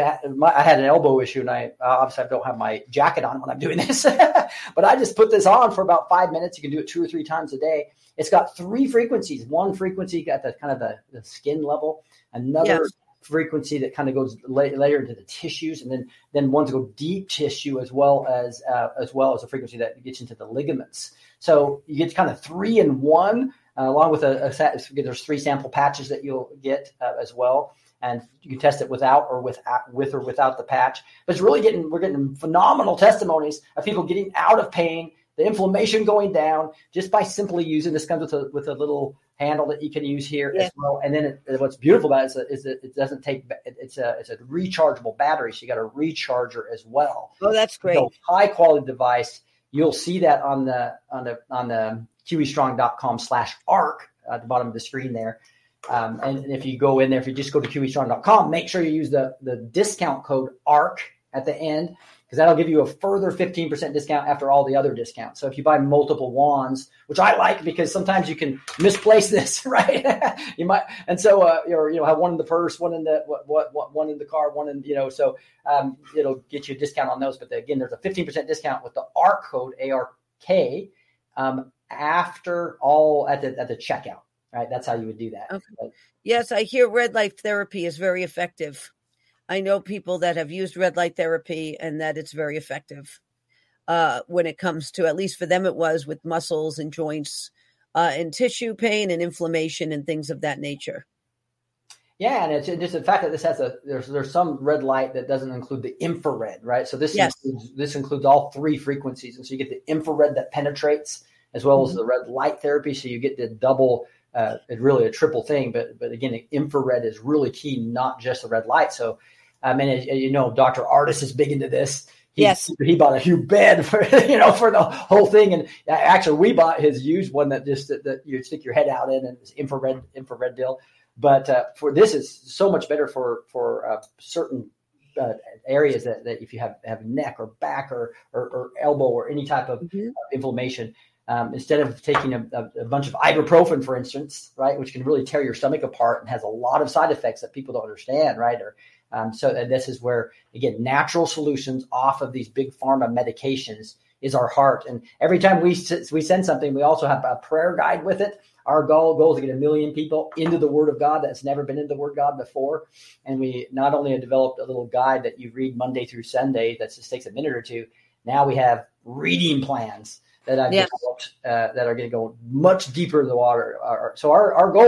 I had an elbow issue, and I obviously don't have my jacket on when I'm doing this, but I just put this on for about 5 minutes. You can do it 2 or 3 times a day. It's got 3 frequencies. One frequency at the kind of the skin level, another frequency that kind of goes later into the tissues, and then one to go deep tissue as well as a frequency that gets into the ligaments. So you get kind of 3 in 1, along with there's 3 sample patches that you'll get as well, and you can test it with or without the patch. But we're getting phenomenal testimonies of people getting out of pain, the inflammation going down just by simply using this. Comes with a little handle that you can use here as well. And then what's beautiful about it is that it doesn't take. It's a rechargeable battery, so you got a recharger as well. Oh, that's great! So high quality device. You'll see that on the QEstrong.com/ARC at the bottom of the screen there. And if you go in there, if you just go to QEstrong.com, make sure you use the discount code ARC at the end, because that'll give you a further 15% discount after all the other discounts. So if you buy multiple wands, which I like because sometimes you can misplace this, right? You might, and so have one in the purse, one in the one in the car, one in so it'll get you a discount on those. But again, there's a 15% discount with the ARC code ARK after all at the checkout, right? That's how you would do that. Okay. But, yes, I hear red light therapy is very effective. I know people that have used red light therapy and that it's very effective when it comes to, at least for them, it was with muscles and joints and tissue pain and inflammation and things of that nature. Yeah, and it's just the fact that this has there's some red light that doesn't include the infrared, right? So this includes all 3 frequencies, and so you get the infrared that penetrates as well as the red light therapy. So you get the double. It's really a triple thing, but again, the infrared is really key, not just the red light. So. Dr. Artis is big into this. He bought a huge bed for the whole thing, and actually we bought his used one that you stick your head out in, and it's infrared deal. But for this is so much better for certain areas that if you have neck or back or elbow or any type of inflammation. Instead of taking a bunch of ibuprofen, for instance, right, which can really tear your stomach apart and has a lot of side effects that people don't understand, right? So this is where, again, natural solutions off of these big pharma medications is our heart. And every time we send something, we also have a prayer guide with it. Our goal is to get 1 million people into the Word of God that's never been into the Word of God before. And we not only have developed a little guide that you read Monday through Sunday that just takes a minute or two. Now we have reading plans that I've developed that are going to go much deeper in the water. So our goal,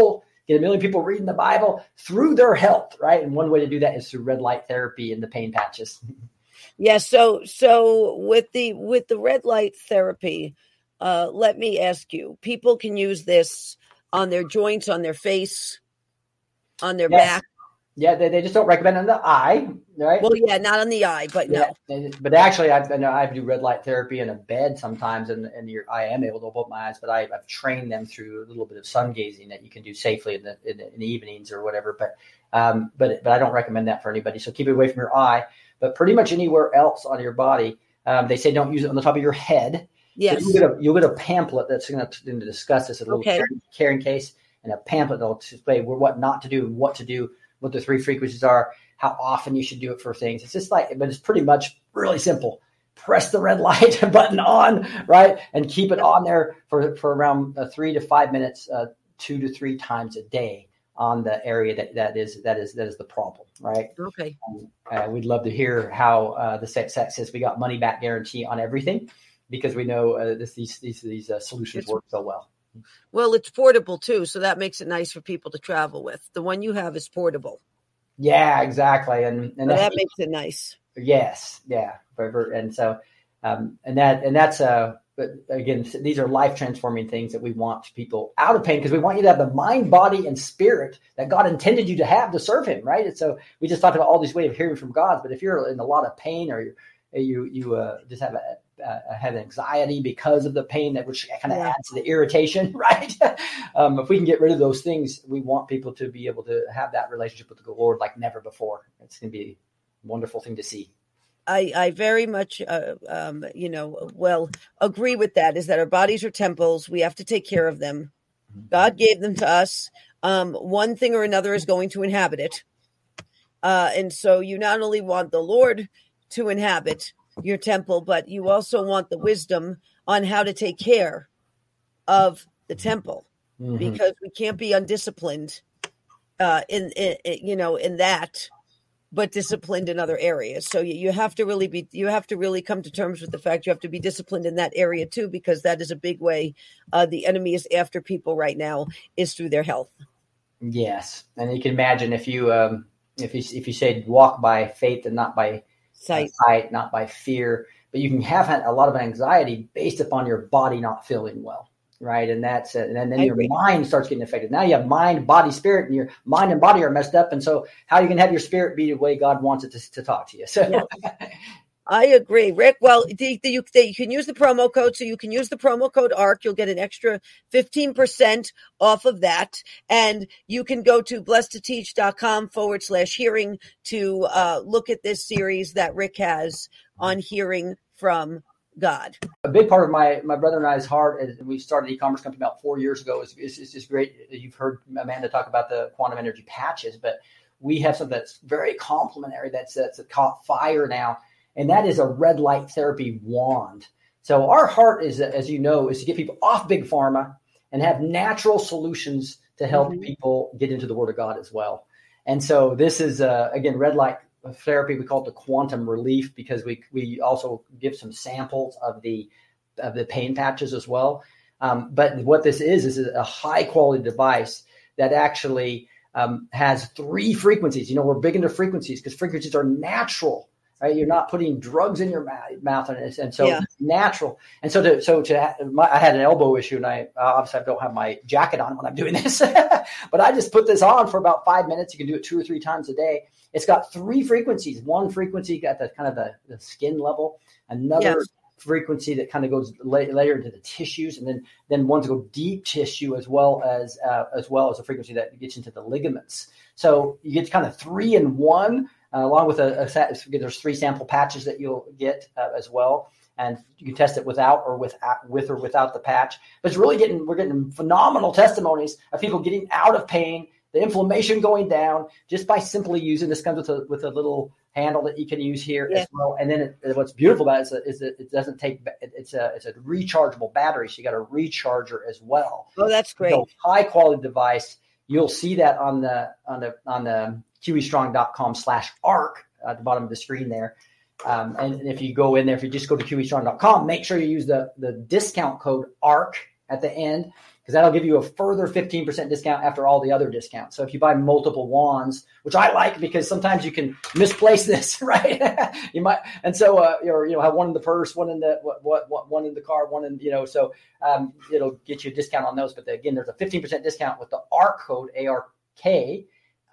get 1 million people reading the Bible through their health, right? And one way to do that is through red light therapy and the pain patches. Yeah. So with the red light therapy, let me ask you, people can use this on their joints, on their face, on their back. Yeah, they just don't recommend it on the eye, right? Well, yeah, not on the eye, but no. But actually, I do red light therapy in a bed sometimes, and I am able to open my eyes, but I've trained them through a little bit of sun gazing that you can do safely in the evenings or whatever. But I don't recommend that for anybody. So keep it away from your eye. But pretty much anywhere else on your body, they don't use it on the top of your head. Yes. So you'll get a pamphlet that's going to discuss this, a little carrying case, and a pamphlet that'll display what not to do and what to do, what the 3 frequencies are, how often you should do it for things. It's just but it's pretty much really simple. Press the red light button on, right? And keep it on there for around 3 to 5 minutes, 2 to 3 times a day on the area that is the problem, right? Okay. We'd love to hear how the set says we got money back guarantee on everything, because we know these solutions work so well. Well, it's portable too, so that makes it nice for people to travel with. The one you have is portable. Yeah, exactly, and that makes it nice. Yes, yeah, and so that's but again, these are life transforming things that we want people out of pain, because we want you to have the mind, body, and spirit that God intended you to have to serve Him, right? And so we just talked about all these ways of hearing from God, but if you're in a lot of pain, or you just have anxiety because of the pain, which kind of adds to the irritation, right? If we can get rid of those things, we want people to be able to have that relationship with the Lord like never before. It's going to be a wonderful thing to see. I very much, agree with that, is that our bodies are temples. We have to take care of them. God gave them to us. One thing or another is going to inhabit it. And so you not only want the Lord to inhabit your temple, but you also want the wisdom on how to take care of the temple, because we can't be undisciplined in that, but disciplined in other areas. So you have to really come to terms with the fact you have to be disciplined in that area too, because that is a big way the enemy is after people right now, is through their health. Yes, and you can imagine if you say walk by faith and not by sight, not by fear, but you can have a lot of anxiety based upon your body not feeling well, right? And that's it. And then your mind starts getting affected. Now you have mind, body, spirit, and your mind and body are messed up. And so how are you going to have your spirit be the way God wants it to talk to you? So I agree, Rick. Well, you can use the promo code. So you can use the promo code ARC. You'll get an extra 15% off of that. And you can go to blessedtoteach.com/hearing to look at this series that Rick has on hearing from God. A big part of my brother and I's heart, as we started an e-commerce company about 4 years ago, is just great. You've heard Amanda talk about the quantum energy patches, but we have something that's very complementary that's caught fire now. And that is a red light therapy wand. So our heart is, as you know, is to get people off big pharma and have natural solutions to help people get into the Word of God as well. And so this is, again, red light therapy. We call it the quantum relief, because we also give some samples of the pain patches as well. But what this is a high quality device that actually has 3 frequencies. We're big into frequencies because frequencies are natural. Right, you're not putting drugs in your mouth, and so it's natural. And so I had an elbow issue, and I obviously don't have my jacket on when I'm doing this, but I just put this on for about 5 minutes. You can do it 2 or 3 times a day. It's got 3 frequencies. One frequency at the kind of the skin level, another frequency that kind of goes later into the tissues, and then ones go deep tissue as well as a frequency that gets into the ligaments. So you get kind of 3 in 1. Along with there's 3 sample patches that you'll get as well, and you can test it with or without the patch. But we're getting phenomenal testimonies of people getting out of pain, the inflammation going down just by simply using this. Comes with a little handle that you can use here as well. And then what's beautiful about it is that it doesn't take. It's a rechargeable battery, so you got a recharger as well. Oh, that's great! So high quality device. You'll see that on the QEstrong.com/ARC at the bottom of the screen there. And if you go in there, if you just go to QEstrong.com, make sure you use the discount code ARC at the end, because that'll give you a further 15% discount after all the other discounts. So if you buy multiple wands, which I like because sometimes you can misplace this, right? You might, and so have one in the purse, one in the one in the car, one in so it'll get you a discount on those. But again, there's a 15% discount with the ARK code ARK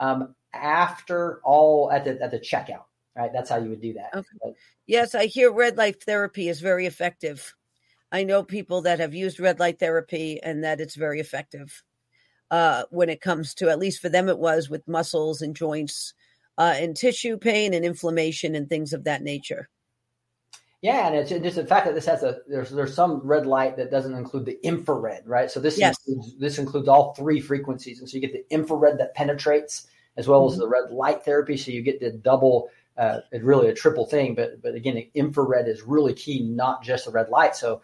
after all at the checkout. Right, that's how you would do that. Okay. Yes, I hear red light therapy is very effective. I know people that have used red light therapy and that it's very effective when it comes to, at least for them it was, with muscles and joints and tissue pain and inflammation and things of that nature. Yeah, and it's just the fact that this has there's some red light that doesn't include the infrared, right? So this includes all three frequencies, and so you get the infrared that penetrates as well as the red light therapy. So you get the double. It's really a triple thing, but again, the infrared is really key, not just the red light. So,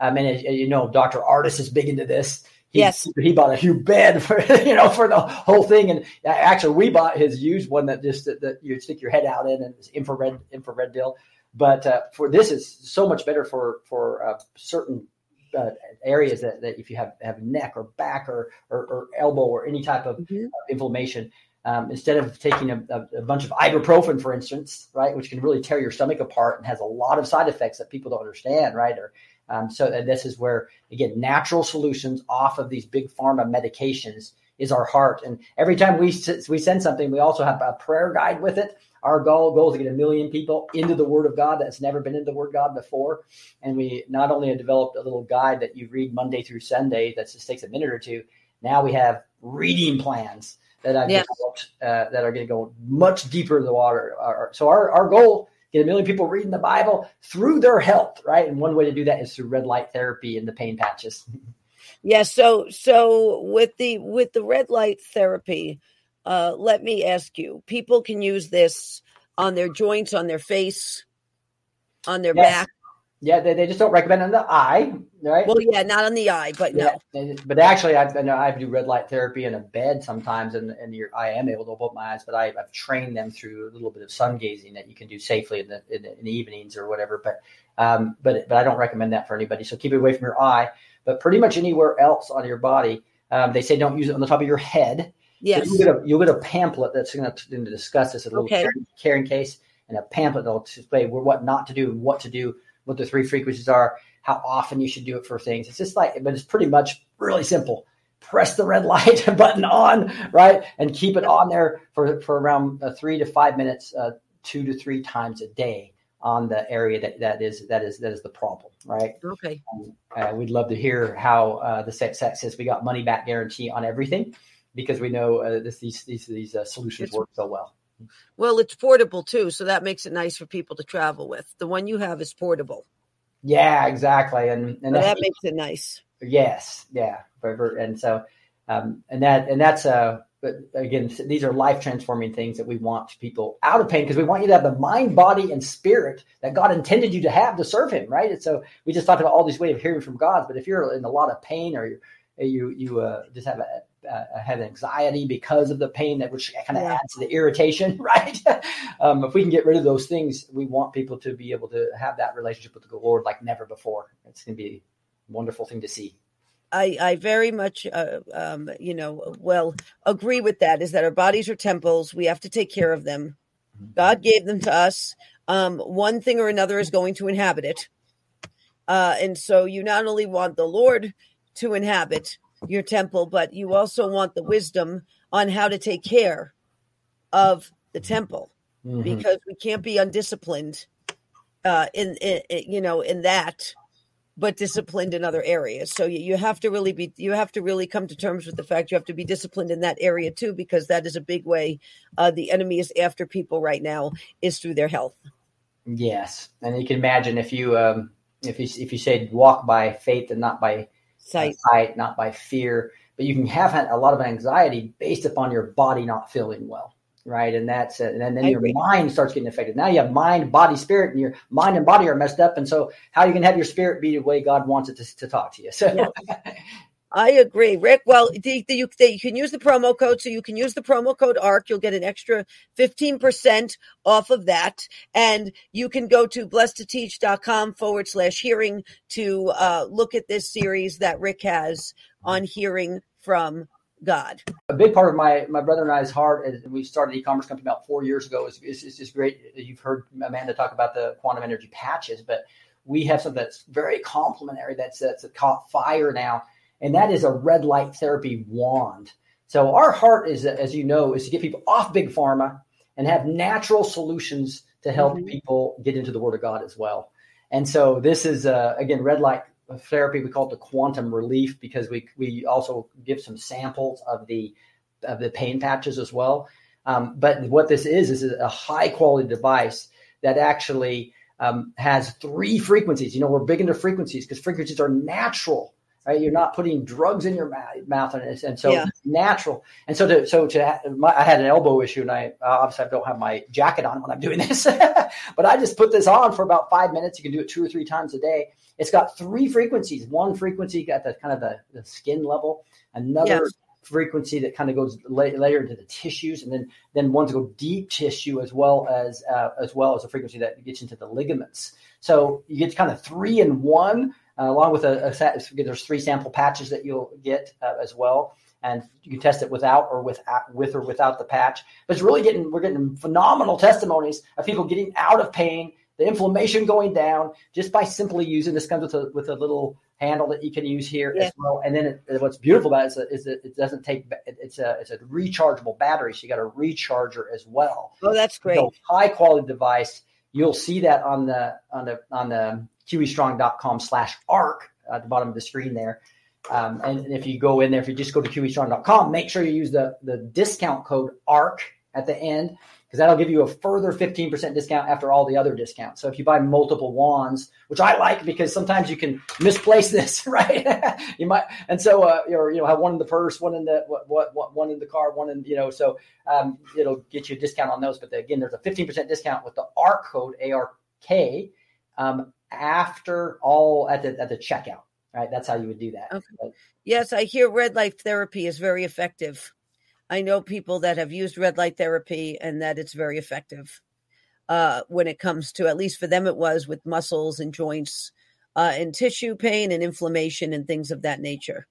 Dr. Artis is big into this. He bought a huge bed for for the whole thing, and actually we bought his used one that you stick your head out in, and it's infrared deal. But for this is so much better for certain areas that if you have neck or back or elbow or any type of inflammation. Instead of taking a bunch of ibuprofen, for instance, right, which can really tear your stomach apart and has a lot of side effects that people don't understand, right? And this is where, again, natural solutions off of these big pharma medications is our heart. And every time we send something, we also have a prayer guide with it. Our goal is to get 1 million people into the Word of God that's never been into the Word of God before. And we not only have developed a little guide that you read Monday through Sunday that just takes a minute or two. Now we have reading plans that I've developed that are going to go much deeper in the water. So our goal, get 1 million people reading the Bible through their health, right? And one way to do that is through red light therapy and the pain patches. Yeah. So with the red light therapy, let me ask you, people can use this on their joints, on their face, on their back. Yeah, they just don't recommend it on the eye, right? Well, yeah, not on the eye, but no. But actually, I do red light therapy in a bed sometimes, and I am able to open my eyes, but I've trained them through a little bit of sun gazing that you can do safely in the evenings or whatever. But I don't recommend that for anybody. So keep it away from your eye. But pretty much anywhere else on your body, they say don't use it on the top of your head. Yes. So you'll get a pamphlet that's going to discuss this, a little carrying case, and a pamphlet that'll explain what not to do and what to do, what the three frequencies are, how often you should do it for things. It's just but it's pretty much really simple. Press the red light button on, right? And keep it on there for around 3 to 5 minutes, 2 to 3 times a day on the area that is the problem, right? Okay. We'd love to hear how the set says we got money back guarantee on everything, because we know these solutions work so well. Well, it's portable too, so that makes it nice for people to travel with. The one you have is portable. Yeah, exactly, and that makes it nice. Yes, yeah, and so that's but again, these are life transforming things that we want people out of pain, because we want you to have the mind, body, and spirit that God intended you to have to serve Him, right? And so we just talked about all these ways of hearing from God, but if you're in a lot of pain, or you just have anxiety because of the pain, which kind of adds to the irritation, right? If we can get rid of those things, we want people to be able to have that relationship with the Lord like never before. It's going to be a wonderful thing to see. I very much, agree with that, is that our bodies are temples. We have to take care of them. God gave them to us. One thing or another is going to inhabit it. And so you not only want the Lord to inhabit your temple, but you also want the wisdom on how to take care of the temple, because we can't be undisciplined in that, but disciplined in other areas. So you have to really come to terms with the fact you have to be disciplined in that area too, because that is a big way the enemy is after people right now, is through their health. Yes, and you can imagine if you say walk by faith and not by sight, not by fear, but you can have a lot of anxiety based upon your body not feeling well, right? And that's it. And then your mind starts getting affected. Now you have mind, body, spirit, and your mind and body are messed up. And so how are you going to have your spirit be the way God wants it to talk to you? So I agree, Rick. Well, you can use the promo code. So you can use the promo code ARC. You'll get an extra 15% off of that. And you can go to blessedtoteach.com/hearing to look at this series that Rick has on hearing from God. A big part of my brother and I's heart, as we started an e-commerce company about 4 years ago, is just great. You've heard Amanda talk about the quantum energy patches, but we have something that's very complementary that's caught fire now, and that is a red light therapy wand. So our heart is, as you know, is to get people off big pharma and have natural solutions to help people get into the Word of God as well. And so this is, again, red light therapy. We call it the quantum relief because we also give some samples of the pain patches as well. But what this is a high quality device that actually has 3 frequencies. You know, we're big into frequencies because frequencies are natural, right? You're not putting drugs in your mouth, and so it's natural. And so I had an elbow issue, and I obviously don't have my jacket on when I'm doing this, but I just put this on for about 5 minutes. You can do it 2 or 3 times a day. It's got 3 frequencies. One frequency got the kind of the skin level, another frequency that kind of goes later into the tissues, and then ones go deep tissue as well as a frequency that gets into the ligaments. So you get kind of 3 in 1, along with there's 3 sample patches that you'll get as well, and you can test it with or without the patch. But it's really we're getting phenomenal testimonies of people getting out of pain, the inflammation going down just by simply using this. Comes with a little handle that you can use here as well. And then what's beautiful about it is that it doesn't take. It's a rechargeable battery, so you got a recharger as well. Oh, that's great! So high quality device. You'll see that on the QEstrong.com/ARC at the bottom of the screen there. And if you go in there, if you just go to QEstrong.com, make sure you use the discount code ARC at the end, because that'll give you a further 15% discount after all the other discounts. So if you buy multiple wands, which I like because sometimes you can misplace this, right? You might, and so have one in the purse, one in the one in the car, one in so it'll get you a discount on those. But again, there's a 15% discount with the ARC code ARK after all at the checkout, right? That's how you would do that. Okay. Yes, I hear red light therapy is very effective. I know people that have used red light therapy and that it's very effective when it comes to, at least for them, it was with muscles and joints and tissue pain and inflammation and things of that nature.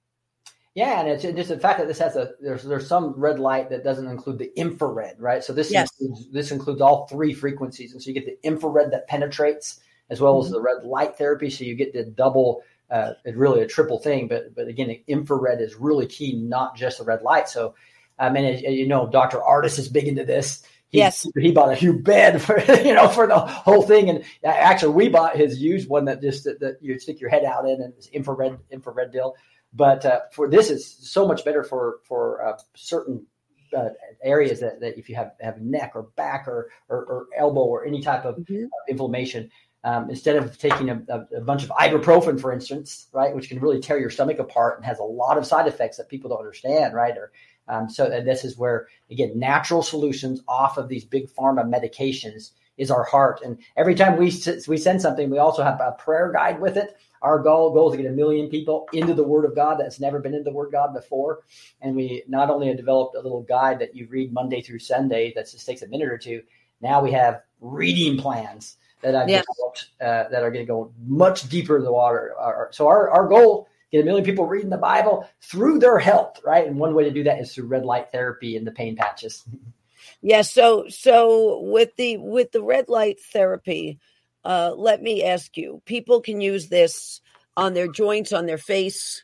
Yeah, and it's just the fact that this has there's some red light that doesn't include the infrared, right? So this includes all 3 frequencies, and so you get the infrared that penetrates as well as the red light therapy. So you get the double. It's really a triple thing, but again, the infrared is really key, not just the red light. So. And as you know, Dr. Artis is big into this. He bought a huge bed for for the whole thing, and actually we bought his used one that you stick your head out in, and it's infrared deal. But for this is so much better for certain areas that if you have neck or back or elbow or any type of inflammation. Instead of taking a bunch of ibuprofen, for instance, right, which can really tear your stomach apart and has a lot of side effects that people don't understand, right? So this is where, again, natural solutions off of these big pharma medications is our heart. And every time we send something, we also have a prayer guide with it. Our goal is to get 1 million people into the Word of God that's never been into the Word of God before. And we not only have developed a little guide that you read Monday through Sunday that just takes a minute or two. Now we have reading plans that I've developed that are going to go much deeper in the water. So our goal, get 1 million people reading the Bible through their health, right? And one way to do that is through red light therapy and the pain patches. Yeah. So with the red light therapy, let me ask you, people can use this on their joints, on their face,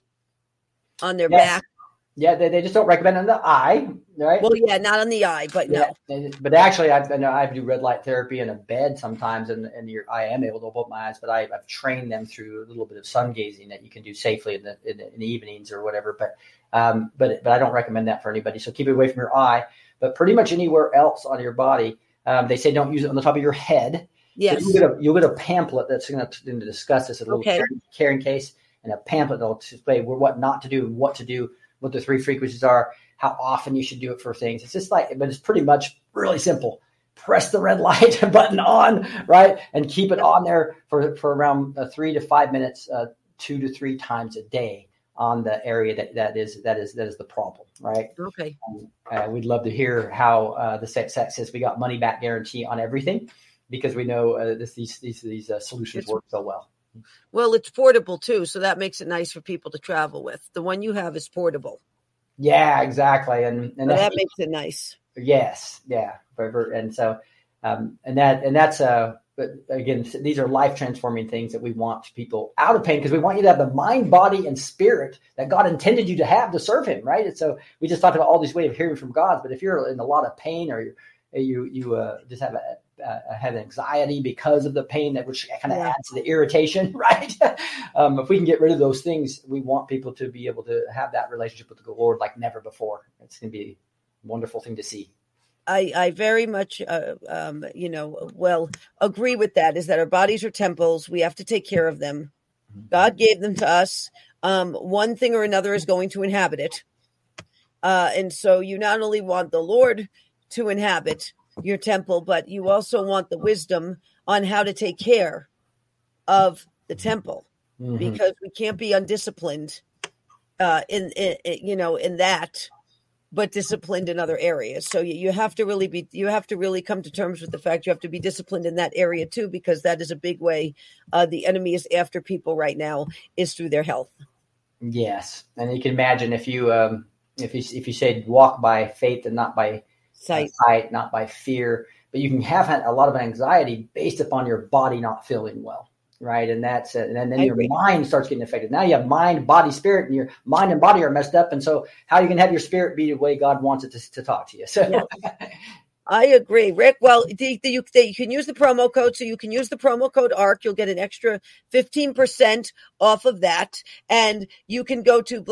on their back. Yeah, they just don't recommend it on the eye, right? Well, yeah, not on the eye, but no. But actually, I do red light therapy in a bed sometimes, and I am able to open my eyes, but I've trained them through a little bit of sun gazing that you can do safely in the evenings or whatever. But I don't recommend that for anybody. So keep it away from your eye. But pretty much anywhere else on your body, they say don't use it on the top of your head. Yes. So you'll get a pamphlet that's going to discuss this, a little carrying case, and a pamphlet that'll display what not to do and what to do, what the 3 frequencies are, how often you should do it for things. It's just but it's pretty much really simple. Press the red light button on, right? And keep it on there for around 3 to 5 minutes, 2 to 3 times a day on the area that is the problem, right? Okay. We'd love to hear how the sex says we got money back guarantee on everything, because we know these solutions work so well. Well, it's portable too, so that makes it nice for people to travel with. The one you have is portable. Yeah, exactly, and so that makes it nice. Yes, yeah, and so that's but again, these are life transforming things that we want people out of pain, because we want you to have the mind, body, and spirit that God intended you to have to serve Him, right? And so we just talked about all these ways of hearing from God, but if you're in a lot of pain, or you just have anxiety because of the pain, which kind of adds to the irritation, right? If we can get rid of those things, we want people to be able to have that relationship with the Lord like never before. It's going to be a wonderful thing to see. I very much, agree with that, is that our bodies are temples. We have to take care of them. God gave them to us. One thing or another is going to inhabit it. And so you not only want the Lord to inhabit your temple, but you also want the wisdom on how to take care of the temple, because we can't be undisciplined in that, but disciplined in other areas. So you have to really come to terms with the fact you have to be disciplined in that area too, because that is a big way the enemy is after people right now, is through their health. Yes. And you can imagine if you said walk by faith and not by sight, not by fear, but you can have a lot of anxiety based upon your body not feeling well. Right. And that's it. And then your mind starts getting affected. Now you have mind, body, spirit, and your mind and body are messed up. And so how you can have your spirit be the way God wants it to talk to you. So I agree, Rick. Well, you can use the promo code. So you can use the promo code ARC. You'll get an extra 15% off of that. And you can go to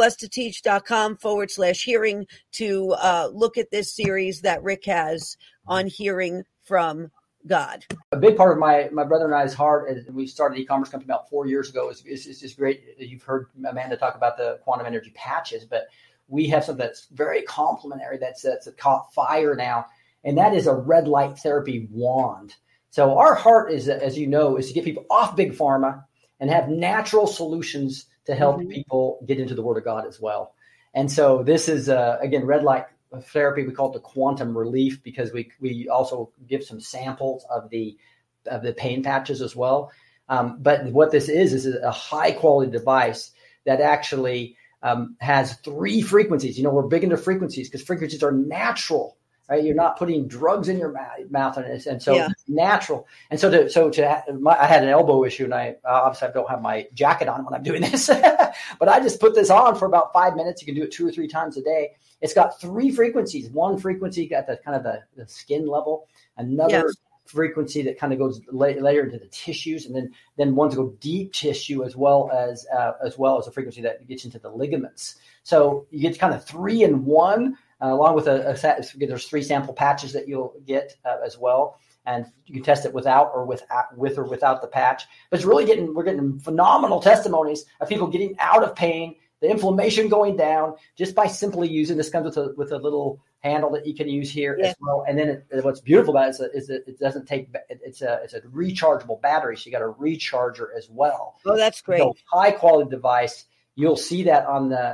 blessedtoteach.com/hearing to look at this series that Rick has on hearing from God. A big part of my brother and I's heart, and we started an e-commerce company about 4 years ago, is just great. You've heard Amanda talk about the quantum energy patches, but we have something that's very complementary that's caught fire now, and that is a red light therapy wand. So our heart is, as you know, is to get people off big pharma and have natural solutions to help people get into the Word of God as well. And so this is, again, red light therapy. We call it the quantum relief, because we also give some samples of the pain patches as well. But what this is a high quality device that actually has 3 frequencies. You know, we're big into frequencies because frequencies are natural, right? You're not putting drugs in your mouth, and so it's natural. And so I had an elbow issue, and I obviously I don't have my jacket on when I'm doing this, but I just put this on for about 5 minutes. You can do it 2 or 3 times a day. It's got 3 frequencies. One frequency at the kind of the skin level, another frequency that kind of goes later into the tissues, and then ones go deep tissue as well as a frequency that gets into the ligaments. So you get kind of 3 in 1, along with there's 3 sample patches that you'll get as well, and you can test it with or without the patch. But we're getting phenomenal testimonies of people getting out of pain, the inflammation going down just by simply using this. Comes with a little handle that you can use here as well. And then what's beautiful about it is that it doesn't take. It's a rechargeable battery, so you got a recharger as well. Oh, that's great! So high quality device. You'll see that on the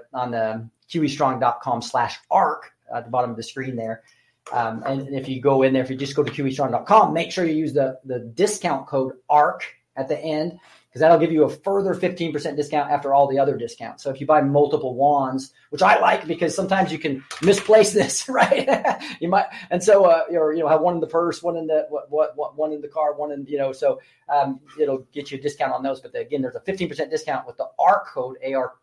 QEstrong.com/ARC at the bottom of the screen there. And if you go in there, if you just go to QEstrong.com, make sure you use the discount code ARC at the end, because that'll give you a further 15% discount after all the other discounts. So if you buy multiple wands, which I like because sometimes you can misplace this, right? You might, and so have one in the purse, one in the one in the car, one in so it'll get you a discount on those. But again, there's a 15% discount with the ARC code ARK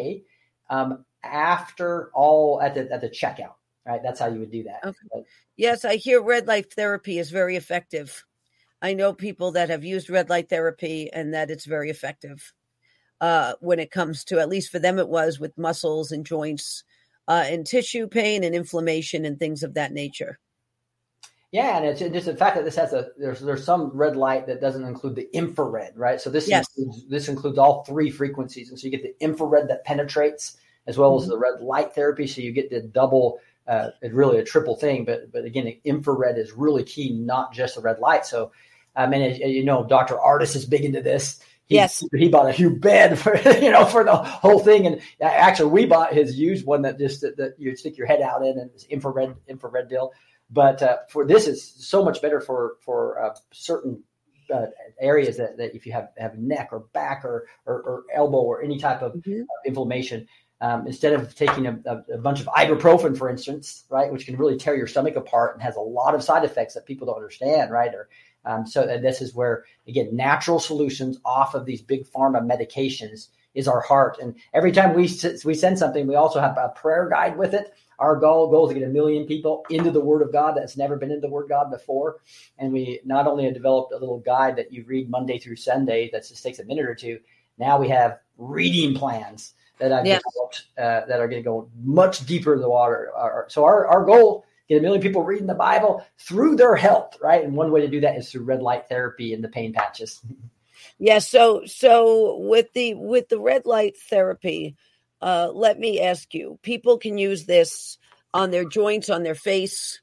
after all at the checkout, right? That's how you would do that. Okay. Yes, I hear red light therapy is very effective. I know people that have used red light therapy and that it's very effective when it comes to, at least for them, it was with muscles and joints and tissue pain and inflammation and things of that nature. Yeah, and it's just the fact that this has there's some red light that doesn't include the infrared, right? So this includes all 3 frequencies, and so you get the infrared that penetrates as well as the red light therapy. So you get the double. It's really a triple thing, but again, infrared is really key, not just the red light. So, Dr. Ardis is big into this. He bought a huge bed for for the whole thing, and actually we bought his used one that you stick your head out in, and it's infrared deal. But for this is so much better for certain areas that if you have neck or back or elbow or any type of inflammation. Instead of taking a bunch of ibuprofen, for instance, right, which can really tear your stomach apart and has a lot of side effects that people don't understand, right? So this is where, again, natural solutions off of these big pharma medications is our heart. And every time we send something, we also have a prayer guide with it. Our goal is to get 1 million people into the Word of God that's never been into the Word of God before. And we not only have developed a little guide that you read Monday through Sunday that just takes a minute or two. Now we have reading plans that I've developed that are going to go much deeper in the water. So our goal, get 1 million people reading the Bible through their health, right? And one way to do that is through red light therapy and the pain patches. Yeah. So with the red light therapy, let me ask you, people can use this on their joints, on their face,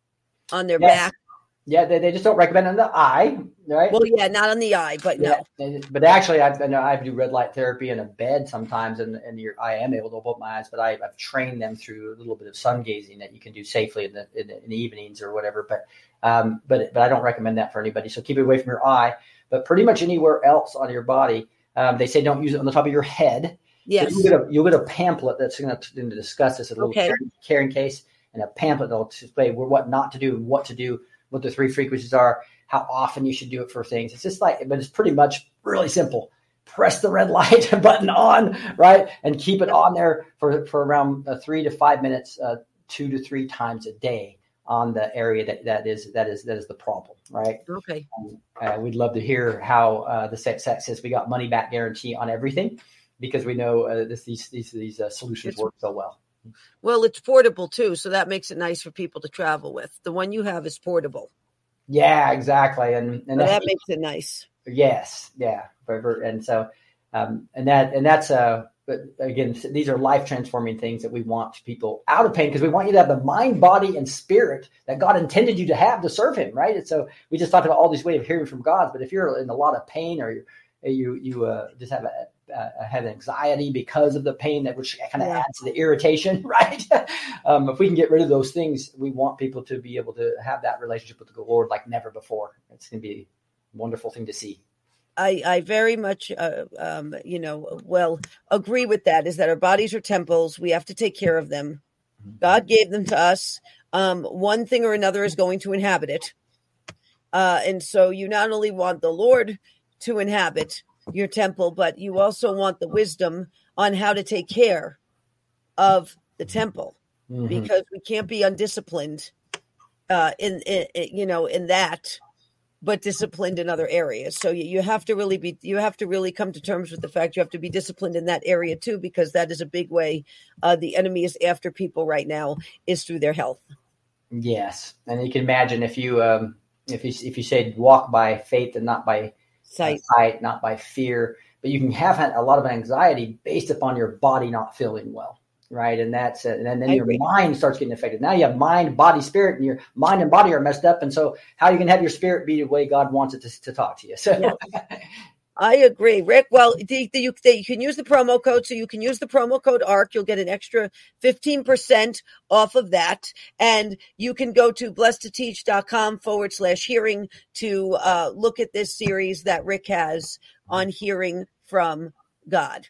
on their back. Yeah, they just don't recommend it on the eye, right? Well, yeah, not on the eye, but no. But actually, I do red light therapy in a bed sometimes, and I am able to open my eyes, but I've trained them through a little bit of sun gazing that you can do safely in the evenings or whatever. But I don't recommend that for anybody. So keep it away from your eye. But pretty much anywhere else on your body, they say don't use it on the top of your head. Yes. So you'll get a pamphlet that's going to discuss this, a little carrying case, and a pamphlet that'll display what not to do and what to do, what the 3 frequencies are, how often you should do it for things. It's just but it's pretty much really simple. Press the red light button on, right? And keep it on there for around 3 to 5 minutes, 2 to 3 times a day on the area that is the problem, right? Okay. We'd love to hear how the SET says we got money back guarantee on everything, because we know these solutions work so well. Well, it's portable too, so that makes it nice for people to travel with. The one you have is portable. Yeah, exactly, and that makes it nice. Yes, yeah, and so that's but again, these are life transforming things that we want people out of pain, because we want you to have the mind, body, and spirit that God intended you to have to serve Him, right? And so we just talked about all these ways of hearing from God, but if you're in a lot of pain, or you just have anxiety because of the pain, which kind of adds to the irritation, right? If we can get rid of those things, we want people to be able to have that relationship with the Lord like never before. It's going to be a wonderful thing to see. I very much, agree with that, is that our bodies are temples. We have to take care of them. God gave them to us. One thing or another is going to inhabit it. And so you not only want the Lord to inhabit your temple, but you also want the wisdom on how to take care of the temple, because we can't be undisciplined in that, but disciplined in other areas. So you have to really come to terms with the fact you have to be disciplined in that area too, because that is a big way the enemy is after people right now, is through their health. Yes, and you can imagine if you say walk by faith and not by sight, not by fear, but you can have a lot of anxiety based upon your body not feeling well, right? And that's it. And then your mind starts getting affected. Now you have mind, body, spirit, and your mind and body are messed up. And so how are you going to have your spirit be the way God wants it to talk to you? So I agree, Rick. Well, you can use the promo code. So you can use the promo code ARC. You'll get an extra 15% off of that. And you can go to blessedtoteach.com/hearing to look at this series that Rick has on hearing from God.